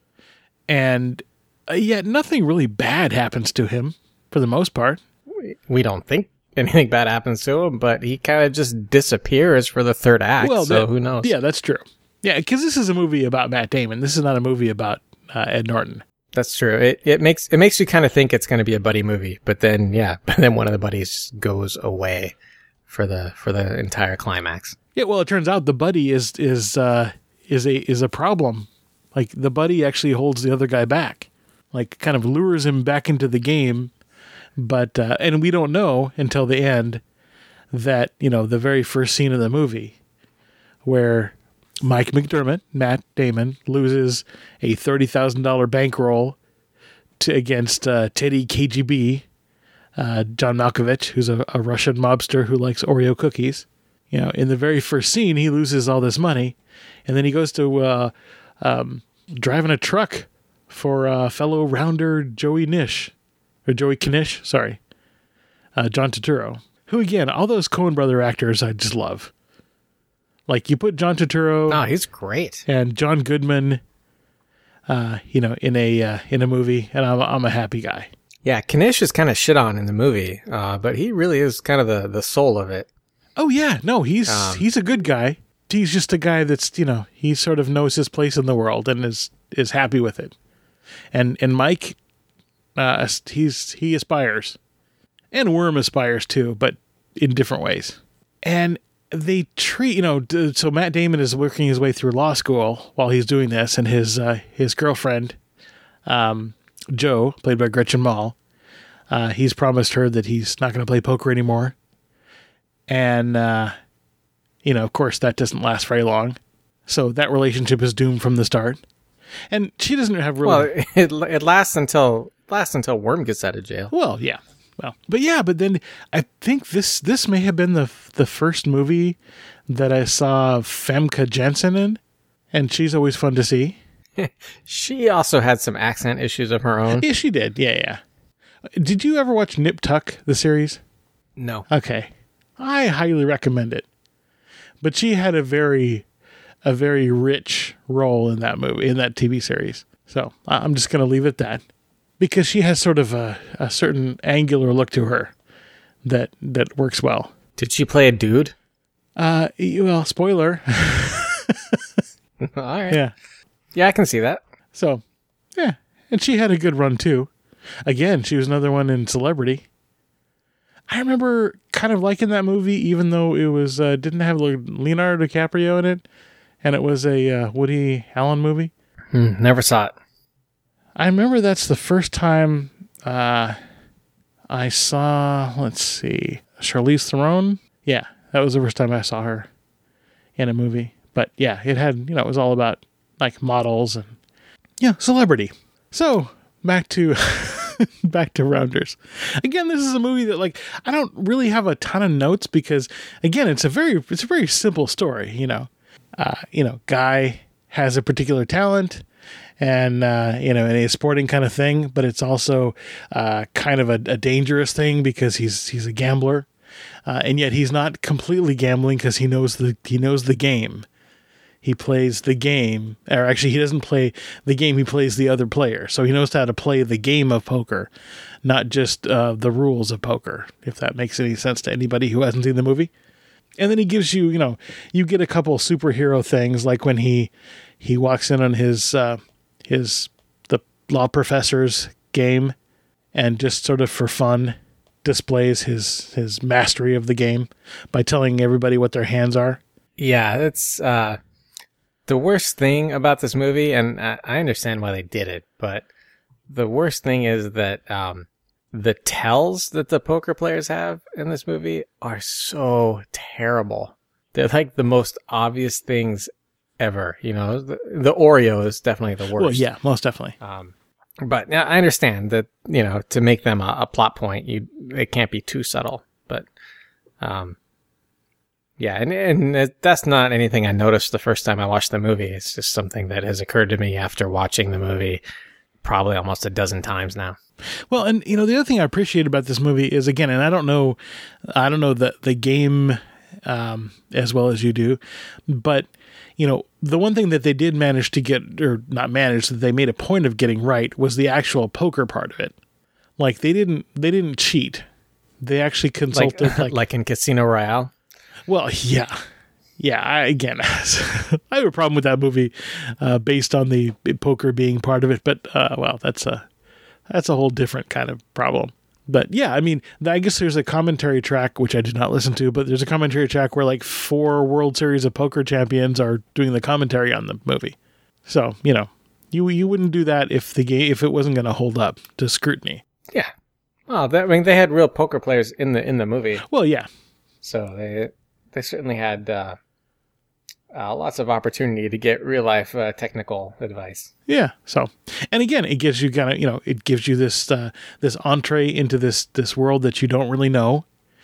And uh, yet nothing really bad happens to him, for the most part. We don't think anything bad happens to him, but he kind of just disappears for the third act, well, so that, who knows? Yeah, that's true. Yeah, because this is a movie about Matt Damon. This is not a movie about uh, Ed Norton. That's true. It it makes it makes you kind of think it's going to be a buddy movie, but then yeah, but then one of the buddies goes away for the for the entire climax. Yeah, well, it turns out the buddy is is uh, is a is a problem. Like the buddy actually holds the other guy back, like kind of lures him back into the game. But uh, and we don't know until the end that, you know, the very first scene of the movie where Mike McDermott, Matt Damon, loses a thirty thousand dollars bankroll to, against uh, Teddy K G B, uh, John Malkovich, who's a, a Russian mobster who likes Oreo cookies. You know, in the very first scene, he loses all this money, and then he goes to uh, um, driving a truck for uh, fellow rounder Joey Nish, or Joey Knish, sorry, uh, John Turturro, who, again, all those Coen brother actors I just love. Like, you put John Turturro... Oh, he's great. And John Goodman, uh, you know, in a uh, in a movie, and I'm, I'm a happy guy. Yeah, Knish is kind of shit on in the movie, uh, but he really is kind of the, the soul of it. Oh, yeah. No, he's Um, he's a good guy. He's just a guy that's, you know, he sort of knows his place in the world and is is happy with it. And and Mike, uh, he's he aspires. And Worm aspires too, but in different ways. And they treat, you know, so Matt Damon is working his way through law school while he's doing this, and his uh, his girlfriend, um, Jo, played by Gretchen Mol, uh, he's promised her that he's not going to play poker anymore. And, uh, you know, of course, that doesn't last very long. So that relationship is doomed from the start. And she doesn't have really... Well, it, it lasts until lasts until Worm gets out of jail. Well, yeah. Well, but yeah, but then I think this this may have been the the first movie that I saw Famke Janssen in, and she's always fun to see. She also had some accent issues of her own. Yeah, she did. Yeah, yeah. Did you ever watch Nip Tuck, the series? No. Okay. I highly recommend it. But she had a very a very rich role in that movie, in that T V series. So I'm just going to leave it at that. Because she has sort of a, a certain angular look to her that that works well. Did she play a dude? Uh, well, spoiler. All right. Yeah. Yeah, I can see that. So, yeah. And she had a good run, too. Again, she was another one in Celebrity. I remember kind of liking that movie, even though it was uh, didn't have Leonardo DiCaprio in it, and it was a uh, Woody Allen movie. Hmm, never saw it. I remember that's the first time uh, I saw, let's see, Charlize Theron. Yeah, that was the first time I saw her in a movie. But yeah, it had, you know, it was all about like models and, yeah, Celebrity. So back to back to Rounders. Again, this is a movie that like I don't really have a ton of notes because again, it's a very it's a very simple story. You know, uh, you know, guy has a particular talent. And, uh, you know, in a sporting kind of thing, but it's also uh, kind of a, a dangerous thing because he's he's a gambler. Uh, and yet he's not completely gambling because he knows the he knows the game. He plays the game, or actually he doesn't play the game, he plays the other player. So he knows how to play the game of poker, not just uh, the rules of poker, if that makes any sense to anybody who hasn't seen the movie. And then he gives you, you know, you get a couple superhero things, like when he he walks in on his uh, his the law professor's game and just sort of for fun displays his his mastery of the game by telling everybody what their hands are. Yeah, it's uh, the worst thing about this movie, and I, I understand why they did it, but the worst thing is that um, the tells that the poker players have in this movie are so terrible. They're like the most obvious things ever. You know, the, the Oreo is definitely the worst. Well, yeah, most definitely. Um, but yeah, I understand that, you know, to make them a, a plot point, you it can't be too subtle. But um, yeah, and and it, that's not anything I noticed the first time I watched the movie. It's just something that has occurred to me after watching the movie probably almost a dozen times now. Well, and you know, the other thing I appreciate about this movie is, again, and I don't know, I don't know the the game um, as well as you do, but you know, the one thing that they did manage to get, or not manage, that they made a point of getting right was the actual poker part of it. Like they didn't, they didn't cheat. They actually consulted, like, like, like in Casino Royale. Well, yeah, yeah. I, again, I have a problem with that movie uh, based on the poker being part of it, but uh, well, that's a that's a whole different kind of problem. But yeah, I mean, I guess there's a commentary track, which I did not listen to, but there's a commentary track where like four World Series of Poker champions are doing the commentary on the movie. So, you know, you you wouldn't do that if the game, if it wasn't going to hold up to scrutiny. Yeah. Well, that, I mean, they had real poker players in the in the movie. Well, yeah. So they they certainly had uh, uh, lots of opportunity to get real life uh, technical advice. Yeah. So, and again, it gives you kind of, you know, it gives you this uh, this entree into this this world that you don't really know,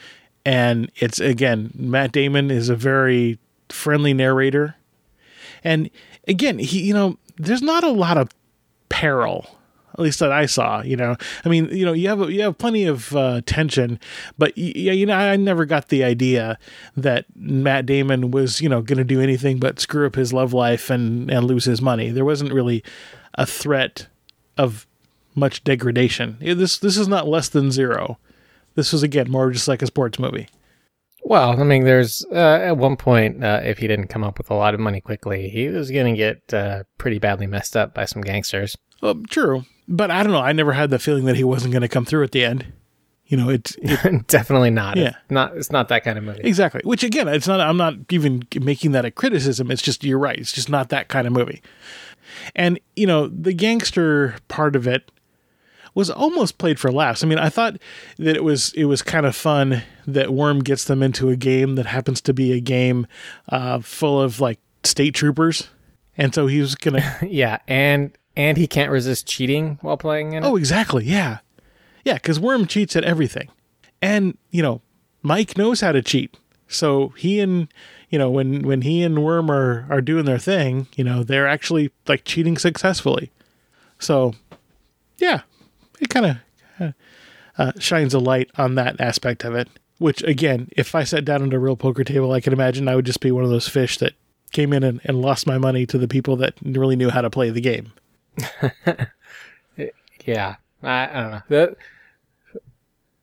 and it's, again, Matt Damon is a very friendly narrator, and again, he, you know, there's not a lot of peril, at least that I saw. You know, I mean, you know, you have you have plenty of uh, tension, but yeah, you know, I never got the idea that Matt Damon was, you know, going to do anything but screw up his love life and and lose his money. There wasn't really a threat of much degradation. This this is not Less Than Zero. This was, again, more just like a sports movie. Well, I mean, there's uh, at one point, uh, if he didn't come up with a lot of money quickly, he was going to get uh, pretty badly messed up by some gangsters. Well, true. But I don't know. I never had the feeling that he wasn't going to come through at the end. You know, it's it, definitely not. Yeah, it's not. It's not that kind of movie. Exactly. Which, again, it's not. I'm not even making that a criticism. It's just, you're right. It's just not that kind of movie. And you know, the gangster part of it was almost played for laughs. I mean, I thought that it was it was kind of fun that Worm gets them into a game that happens to be a game uh, full of like state troopers, and so he was gonna yeah, and. And he can't resist cheating while playing in it. Oh, exactly. Yeah. Yeah, because Worm cheats at everything. And, you know, Mike knows how to cheat. So he and, you know, when, when he and Worm are, are doing their thing, you know, they're actually like cheating successfully. So, yeah, it kind of uh, uh, shines a light on that aspect of it. Which, again, if I sat down at a real poker table, I can imagine I would just be one of those fish that came in and, and lost my money to the people that really knew how to play the game. Yeah, I, I don't know. The,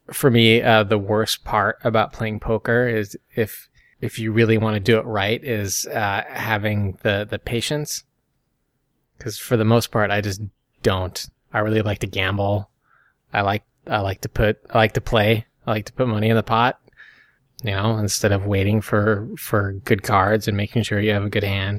for me, uh, the worst part about playing poker is if if you really want to do it right, is uh, having the, the patience. Because for the most part, I just don't. I really like to gamble. I like I like to put I like to play. I like to put money in the pot. You know, instead of waiting for for good cards and making sure you have a good hand.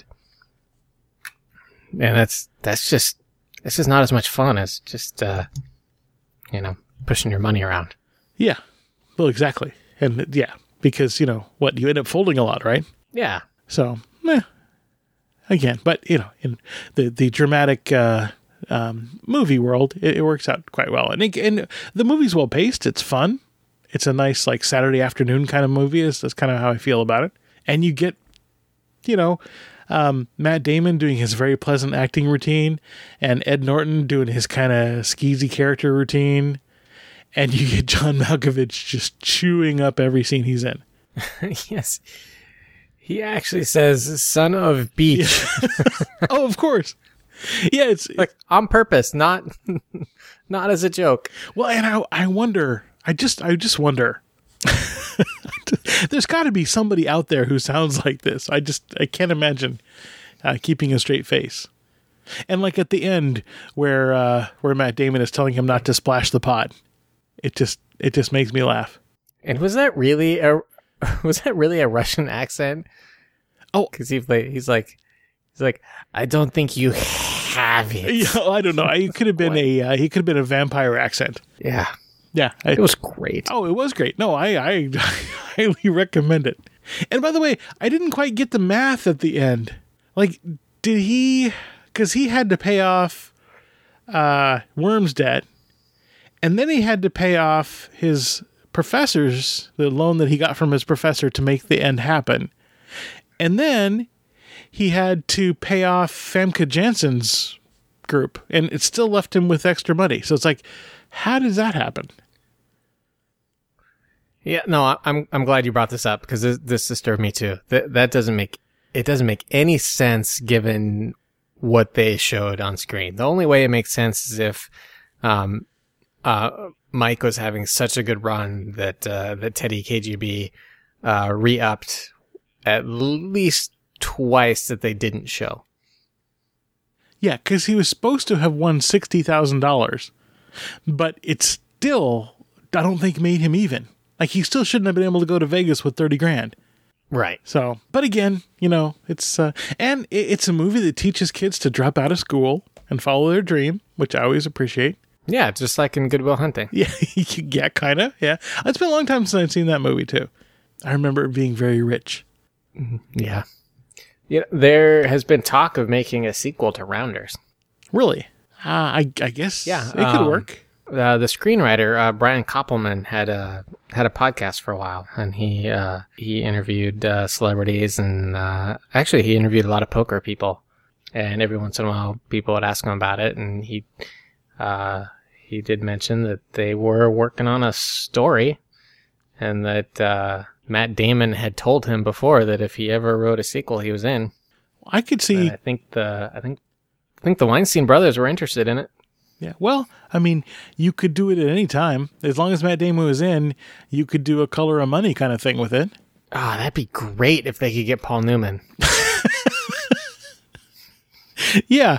And that's that's just it's just not as much fun as just uh, you know, pushing your money around. Yeah. Well, exactly. And yeah, because, you know, what, you end up folding a lot, right? Yeah. So, eh, again, but, you know, in the, the dramatic uh, um, movie world, it, it works out quite well. And, it, and the movie's well paced. It's fun. It's a nice, like, Saturday afternoon kind of movie. Is That's kind of how I feel about it. And you get, you know, um, Matt Damon doing his very pleasant acting routine and Ed Norton doing his kind of skeezy character routine. And you get John Malkovich just chewing up every scene he's in. Yes. He actually says, son of beach. Yeah. Oh, of course. Yeah, it's like on purpose, not not as a joke. Well, and I I wonder, I just I just wonder. There's got to be somebody out there who sounds like this. I just I can't imagine uh, keeping a straight face. And like at the end where uh, where Matt Damon is telling him not to splash the pot. It just it just makes me laugh. And was that really a was that really a Russian accent? Oh, because he's like he's like he's like I don't think you have it. Yeah, I don't know. He could have been a uh, he could have been a vampire accent. Yeah, yeah. I, it was great. Oh, it was great. No, I I highly recommend it. And by the way, I didn't quite get the math at the end. Like, did he? Because he had to pay off uh, Worm's debt. And then he had to pay off his professors, the loan that he got from his professor to make the end happen. And then he had to pay off Famke Janssen's group. And it still left him with extra money. So it's like, how does that happen? Yeah, no, I'm I'm glad you brought this up because this, this disturbed me too. That that doesn't make it doesn't make any sense given what they showed on screen. The only way it makes sense is if um Uh, Mike was having such a good run that uh, that Teddy K G B uh, re-upped at least twice that they didn't show. Yeah, because he was supposed to have won sixty thousand dollars, but it still, I don't think, made him even. Like, he still shouldn't have been able to go to Vegas with thirty grand. Right. So, but again, you know, it's, uh, and it, it's a movie that teaches kids to drop out of school and follow their dream, which I always appreciate. Yeah, just like in Good Will Hunting. Yeah, yeah, kind of, yeah. It's been a long time since I've seen that movie, too. I remember it being very rich. Yeah. Yeah, there has been talk of making a sequel to Rounders. Really? Uh, I, I guess yeah, it could um, work. Uh, the screenwriter, uh, Brian Koppelman, had a had a podcast for a while, and he uh, he interviewed uh, celebrities, and uh, actually he interviewed a lot of poker people. And every once in a while, people would ask him about it, and he... Uh, he did mention that they were working on a story and that uh, Matt Damon had told him before that if he ever wrote a sequel, he was in. I could see. But I think the I think I think the Weinstein brothers were interested in it. Yeah. Well, I mean, you could do it at any time as long as Matt Damon was in. You could do a Color of Money kind of thing with it. Ah, oh, that'd be great if they could get Paul Newman. Yeah.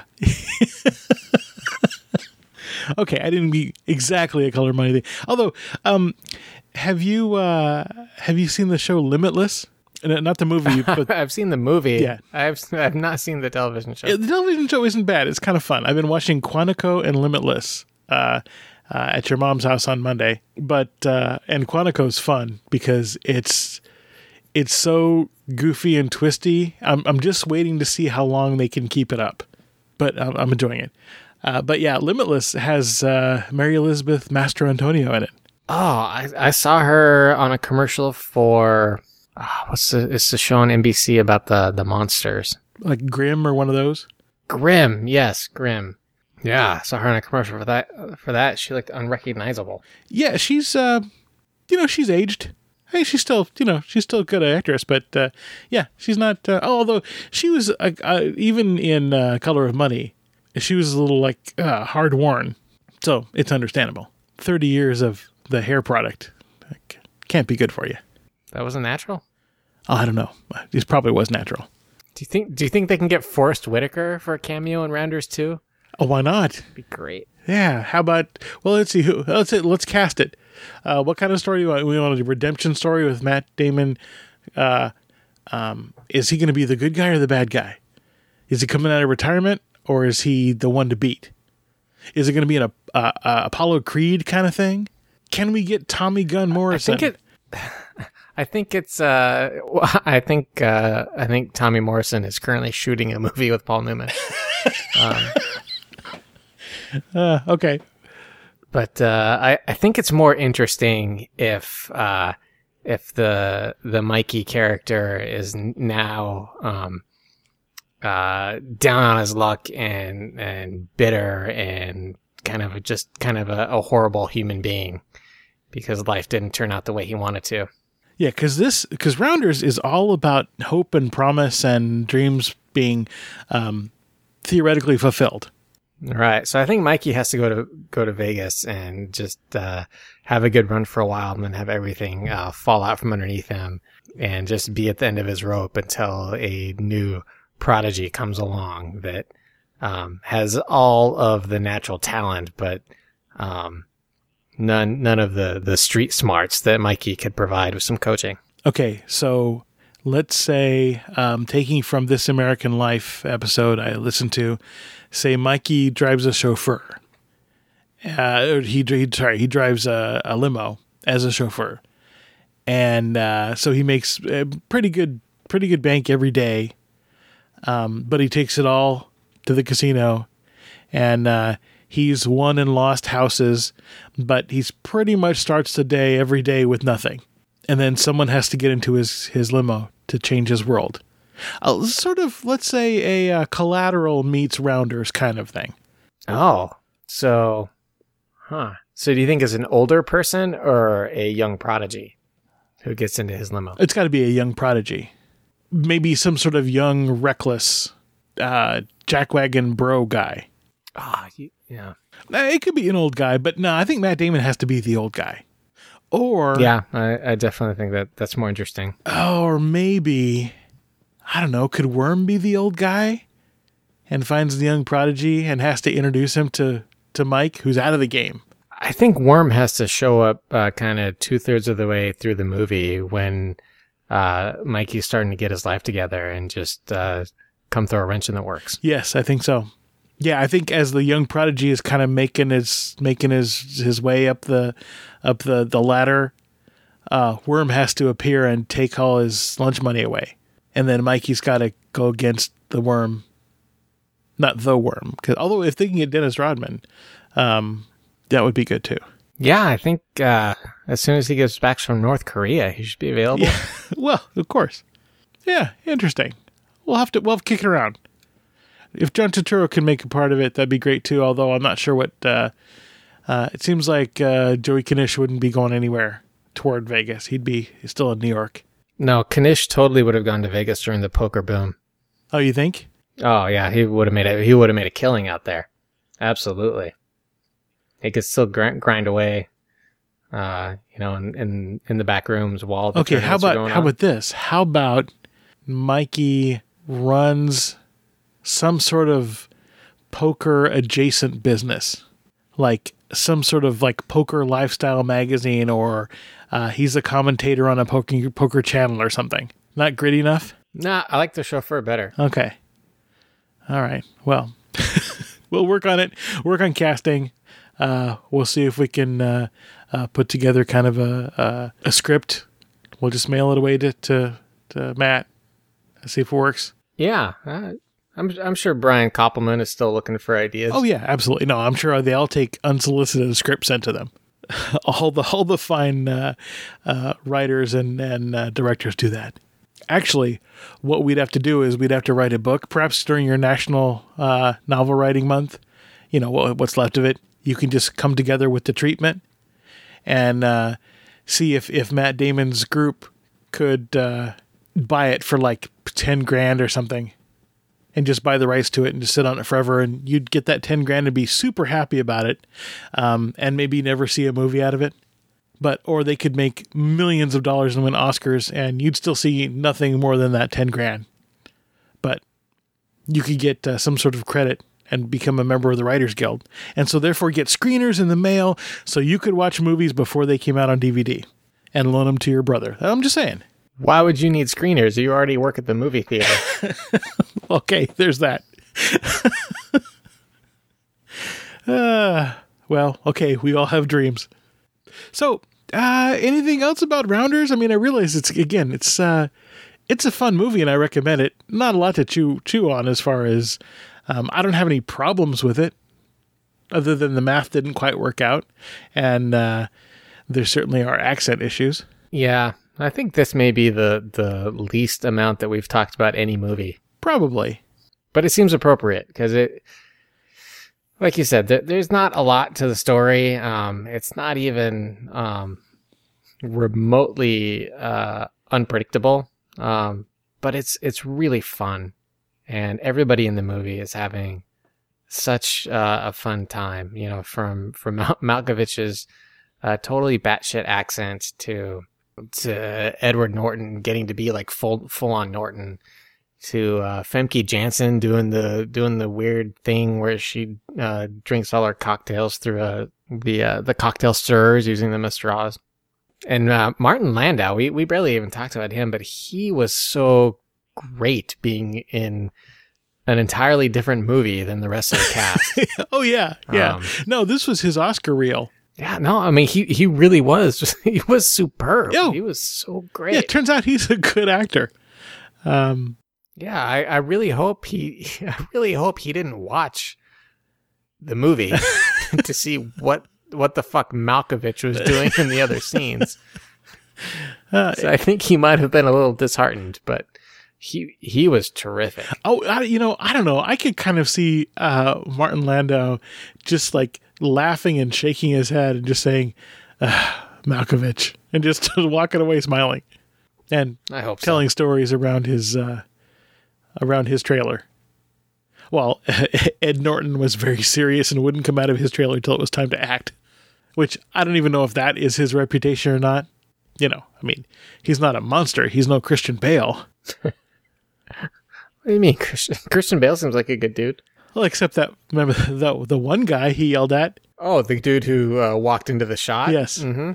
Okay, I didn't mean exactly a Color Money thing. Although, um, have you uh, have you seen the show Limitless? Not the movie, but I've seen the movie. Yeah, I've I've not seen the television show. The television show isn't bad. It's kind of fun. I've been watching Quantico and Limitless uh, uh, at your mom's house on Monday, but uh, and Quantico's fun because it's it's so goofy and twisty. I'm I'm just waiting to see how long they can keep it up, but I'm, I'm enjoying it. Uh, but yeah, Limitless has uh, Mary Elizabeth Mastro-Antonio in it. Oh, I, I saw her on a commercial for uh, what's the it's the show on N B C about the the monsters, like Grimm or one of those. Grimm, yes, Grimm. Yeah, I saw her on a commercial for that. For that, she looked unrecognizable. Yeah, she's uh, you know, she's aged. Hey, she's still, you know, she's still a good actress, but uh, yeah, she's not. Uh, although she was uh, uh, even in uh, Color of Money. She was a little like uh, hard worn, so it's understandable. Thirty years of the hair product. Can't be good for you. That wasn't natural? Oh, I don't know. It probably was natural. Do you think? Do you think they can get Forrest Whitaker for a cameo in Rounders two? Oh, why not? That'd be great. Yeah. How about? Well, let's see who. Let's let's cast it. Uh, what kind of story do you want? We want a redemption story with Matt Damon. Uh, um, is he going to be the good guy or the bad guy? Is he coming out of retirement or is he the one to beat? Is it going to be an uh, uh, Apollo Creed kind of thing? Can we get Tommy Gunn Morrison? I think it. I think it's. Uh, I think. Uh, I think Tommy Morrison is currently shooting a movie with Paul Newman. um, uh, okay, but uh, I, I think it's more interesting if uh, if the the Mikey character is now um, uh, down on his luck and and bitter and kind of just kind of a, a horrible human being because life didn't turn out the way he wanted to. Yeah, because this because Rounders is all about hope and promise and dreams being um, theoretically fulfilled. Right. So I think Mikey has to go to go to Vegas and just uh, have a good run for a while and then have everything uh, fall out from underneath him and just be at the end of his rope until a new prodigy comes along that um, has all of the natural talent, but um, none none of the, the street smarts that Mikey could provide with some coaching. Okay, so let's say, um, taking from This American Life episode I listened to, say Mikey drives a chauffeur. Uh, he, he sorry, he drives a, a limo as a chauffeur, and uh, so he makes a pretty good, pretty good bank every day. Um, but he takes it all to the casino, and uh, he's won and lost houses, but he's pretty much starts the day every day with nothing, and then someone has to get into his his limo to change his world. Uh, sort of, let's say, a uh, Collateral meets Rounders kind of thing. Oh, so, huh. So do you think it's an older person or a young prodigy who gets into his limo? It's got to be a young prodigy. Maybe some sort of young, reckless, uh, jackwagon bro guy. Ah, oh, yeah. It could be an old guy, but no, I think Matt Damon has to be the old guy. Or yeah, I, I definitely think that that's more interesting. Or maybe, I don't know, could Worm be the old guy and finds the young prodigy and has to introduce him to, to Mike, who's out of the game? I think Worm has to show up uh, kind of two thirds of the way through the movie when uh, Mikey's starting to get his life together and just uh, come throw a wrench in the works. Yes, I think so. Yeah, I think as the young prodigy is kind of making his making his his way up the up the the ladder, uh, Worm has to appear and take all his lunch money away, and then Mikey's got to go against the Worm, not the Worm. Because although if they can get Dennis Rodman, um, that would be good too. Yeah, I think uh, as soon as he gets back from North Korea, he should be available. Yeah. Well, of course. Yeah, interesting. We'll have to we'll have to kick it around. If John Turturro can make a part of it, that'd be great too. Although I'm not sure what. Uh, uh, it seems like uh, Joey Knish wouldn't be going anywhere toward Vegas. He'd be still in New York. No, Knish totally would have gone to Vegas during the poker boom. Oh, you think? Oh yeah, he would have made a he would have made a killing out there. Absolutely. He could still grind, grind away, uh, you know, in, in in the back rooms while the okay. How about how on. about this? How about Mikey runs some sort of poker adjacent business, like some sort of like poker lifestyle magazine, or uh, he's a commentator on a poker poker channel or something. Not gritty enough? Nah, I like the chauffeur better. Okay. All right. Well, we'll work on it. Work on casting. Uh, we'll see if we can uh, uh, put together kind of a, a a script. We'll just mail it away to to, to Matt. See if it works. Yeah. Uh, I'm I'm sure Brian Koppelman is still looking for ideas. Oh yeah, absolutely. No, I'm sure they all take unsolicited scripts sent to them. all the all the fine uh, uh, writers and and uh, directors do that. Actually, what we'd have to do is we'd have to write a book, perhaps during your National uh, Novel Writing Month. You know, what, what's left of it. You can just come together with the treatment and uh, see if if Matt Damon's group could uh, buy it for like ten grand or something. And just buy the rights to it and just sit on it forever. And you'd get that ten grand and be super happy about it. Um, and maybe never see a movie out of it. But, or they could make millions of dollars and win Oscars, and you'd still see nothing more than that ten grand. But you could get uh, some sort of credit and become a member of the Writers Guild. And so therefore get screeners in the mail so you could watch movies before they came out on D V D and loan them to your brother. I'm just saying. Why would you need screeners? You already work at the movie theater. Okay, there's that. uh, well, okay, we all have dreams. So, uh, anything else about Rounders? I mean, I realize it's, again, it's uh, it's a fun movie and I recommend it. Not a lot to chew chew on as far as, um, I don't have any problems with it other than the math didn't quite work out. And uh, there certainly are accent issues. Yeah, I think this may be the, the least amount that we've talked about any movie. Probably. But it seems appropriate because it, like you said, there, there's not a lot to the story. Um, it's not even um, remotely uh, unpredictable, um, but it's it's really fun, and everybody in the movie is having such uh, a fun time. You know, from from Mal- Malkovich's uh, totally batshit accent to to Edward Norton getting to be like full full on Norton. To uh, Femke Janssen doing the doing the weird thing where she uh, drinks all her cocktails through uh, the uh, the cocktail stirrers using them as straws, and uh, Martin Landau. We we barely even talked about him, but he was so great being in an entirely different movie than the rest of the cast. Oh yeah, yeah. Um, no, this was his Oscar reel. Yeah, no, I mean he he really was. Just, he was superb. Yo. He was so great. Yeah, it turns out he's a good actor. Um. Yeah, I, I really hope he I really hope he didn't watch the movie to see what what the fuck Malkovich was doing in the other scenes. Uh, so I think he might have been a little disheartened, but he he was terrific. Oh, I, you know, I don't know. I could kind of see uh, Martin Landau just like laughing and shaking his head and just saying, uh, Malkovich, and just walking away smiling. And I hope so. telling stories around his uh, around his trailer. Well, Ed Norton was very serious and wouldn't come out of his trailer until it was time to act, which I don't even know if that is his reputation or not. You know, I mean, he's not a monster. He's no Christian Bale. What do you mean, Christian? Christian Bale seems like a good dude. Well, except that, remember the the one guy he yelled at? Oh, the dude who uh, walked into the shot? Yes. Mm-hmm.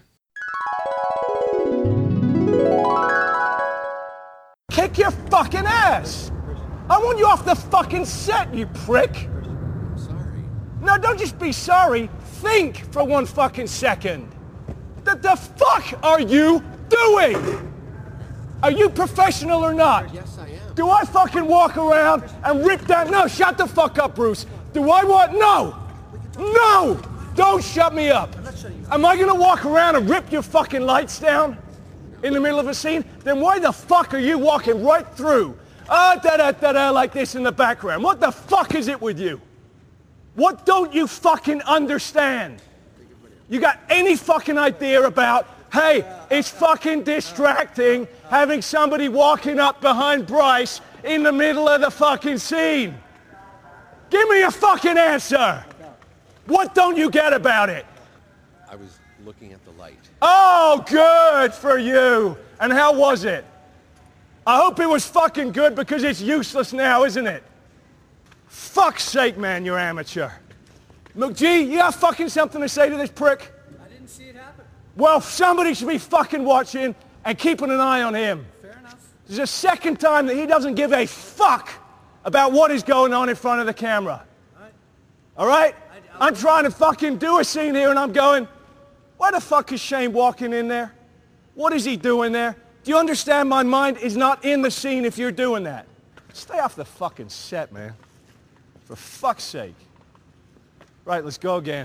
Kick your fucking ass! I want you off the fucking set, you prick! I'm sorry. No, don't just be sorry. Think for one fucking second. What the fuck are you doing? Are you professional or not? Yes, I am. Do I fucking walk around and rip that? No, shut the fuck up, Bruce. Do I want? No! No! Don't shut me up. Am I gonna walk around and rip your fucking lights down in the middle of a scene? Then why the fuck are you walking right through? Ah, da da da da, like this in the background. What the fuck is it with you? What don't you fucking understand? You got any fucking idea about, hey, it's fucking distracting having somebody walking up behind Bryce in the middle of the fucking scene? Give me a fucking answer. What don't you get about it? I was looking at the light. Oh, good for you. And how was it? I hope it was fucking good because it's useless now, isn't it? Fuck's sake, man, you're amateur. McGee, you got fucking something to say to this prick? I didn't see it happen. Well, somebody should be fucking watching and keeping an eye on him. Fair enough. This is the second time that he doesn't give a fuck about what is going on in front of the camera. All right. All right? I, I'm trying to fucking do a scene here and I'm going, why the fuck is Shane walking in there? What is he doing there? Do you understand my mind is not in the scene if you're doing that? Stay off the fucking set, man. For fuck's sake. Right, let's go again.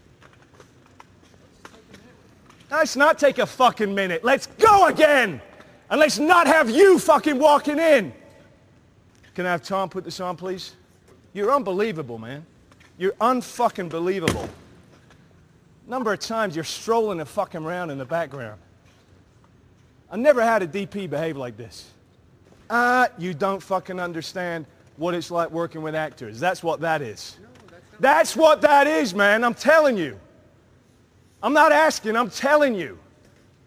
Let's not take a fucking minute. Let's go again! And let's not have you fucking walking in. Can I have Tom put this on, please? You're unbelievable, man. You're unfucking believable. Number of times you're strolling and fucking around in the background. I never had a D P behave like this. Ah, uh, you don't fucking understand what it's like working with actors. That's what that is. That's what that is, man. I'm telling you. I'm not asking, I'm telling you.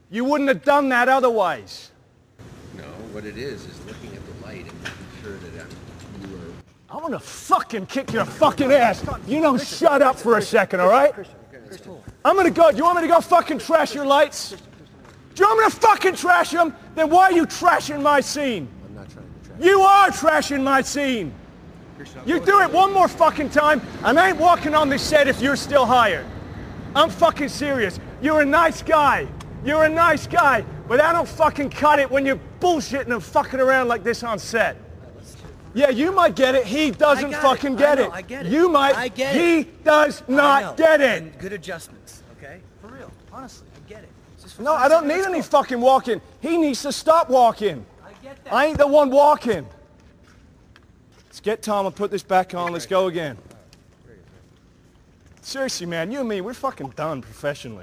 You wouldn't have done that otherwise. No, what it is is looking at the light and making sure that um, you are. I'm gonna fucking kick your fucking ass. You know, shut up for a second, all right? I'm gonna go. Do you want me to go fucking trash your lights? Do you want me to fucking trash them? Then why are you trashing my scene? I'm not trying to trash. You are trashing my scene. You do it one more fucking time, and I ain't walking on this set if you're still hired. I'm fucking serious. You're a nice guy. You're a nice guy, but I don't fucking cut it when you're bullshitting and fucking around like this on set. Yeah, you might get it. He doesn't fucking it. get I know, it. I get it. You might. I get he it. does not get it. And good adjustments, okay? For real, honestly, I get it. No, I don't need any fucking walking. He needs to stop walking. I get that. I ain't the one walking. Let's get Tom and put this back on. Let's go again. Seriously, man, you and me, we're fucking done professionally.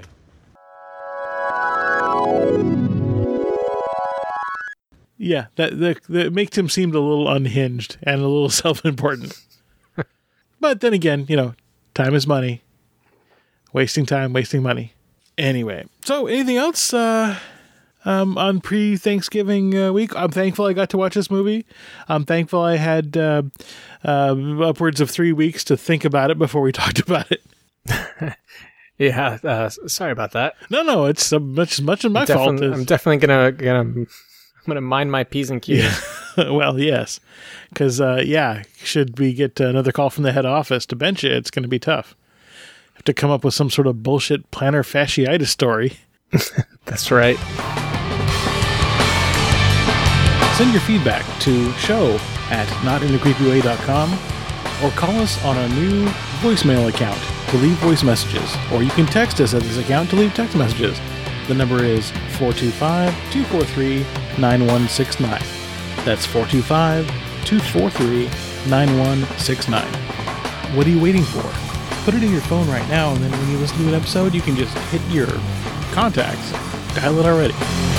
Yeah, that, that that makes him seem a little unhinged and a little self-important. But then again, you know, time is money. Wasting time, wasting money. Anyway, so anything else uh, um, on pre-Thanksgiving uh, week? I'm thankful I got to watch this movie. I'm thankful I had uh, uh, upwards of three weeks to think about it before we talked about it. Yeah, uh, sorry about that. No, no, it's uh, much much of my I'm fault. definitely- Is, I'm definitely gonna gonna I'm gonna mind my P's and Q's. Yeah. Well, yes, because uh, yeah, should we get another call from the head office to bench it, it's going to be tough. Have to come up with some sort of bullshit plantar fasciitis story. That's right. Send your feedback to show at not in a creepy way dot com or call us on our new voicemail account to leave voice messages, or you can text us at this account to leave text messages. The number is four two five, two four three, nine one six nine. That's four two five, two four three, nine one six nine. What are you waiting for? Put it in your phone right now, and then when you listen to an episode, you can just hit your contacts. Dial it already.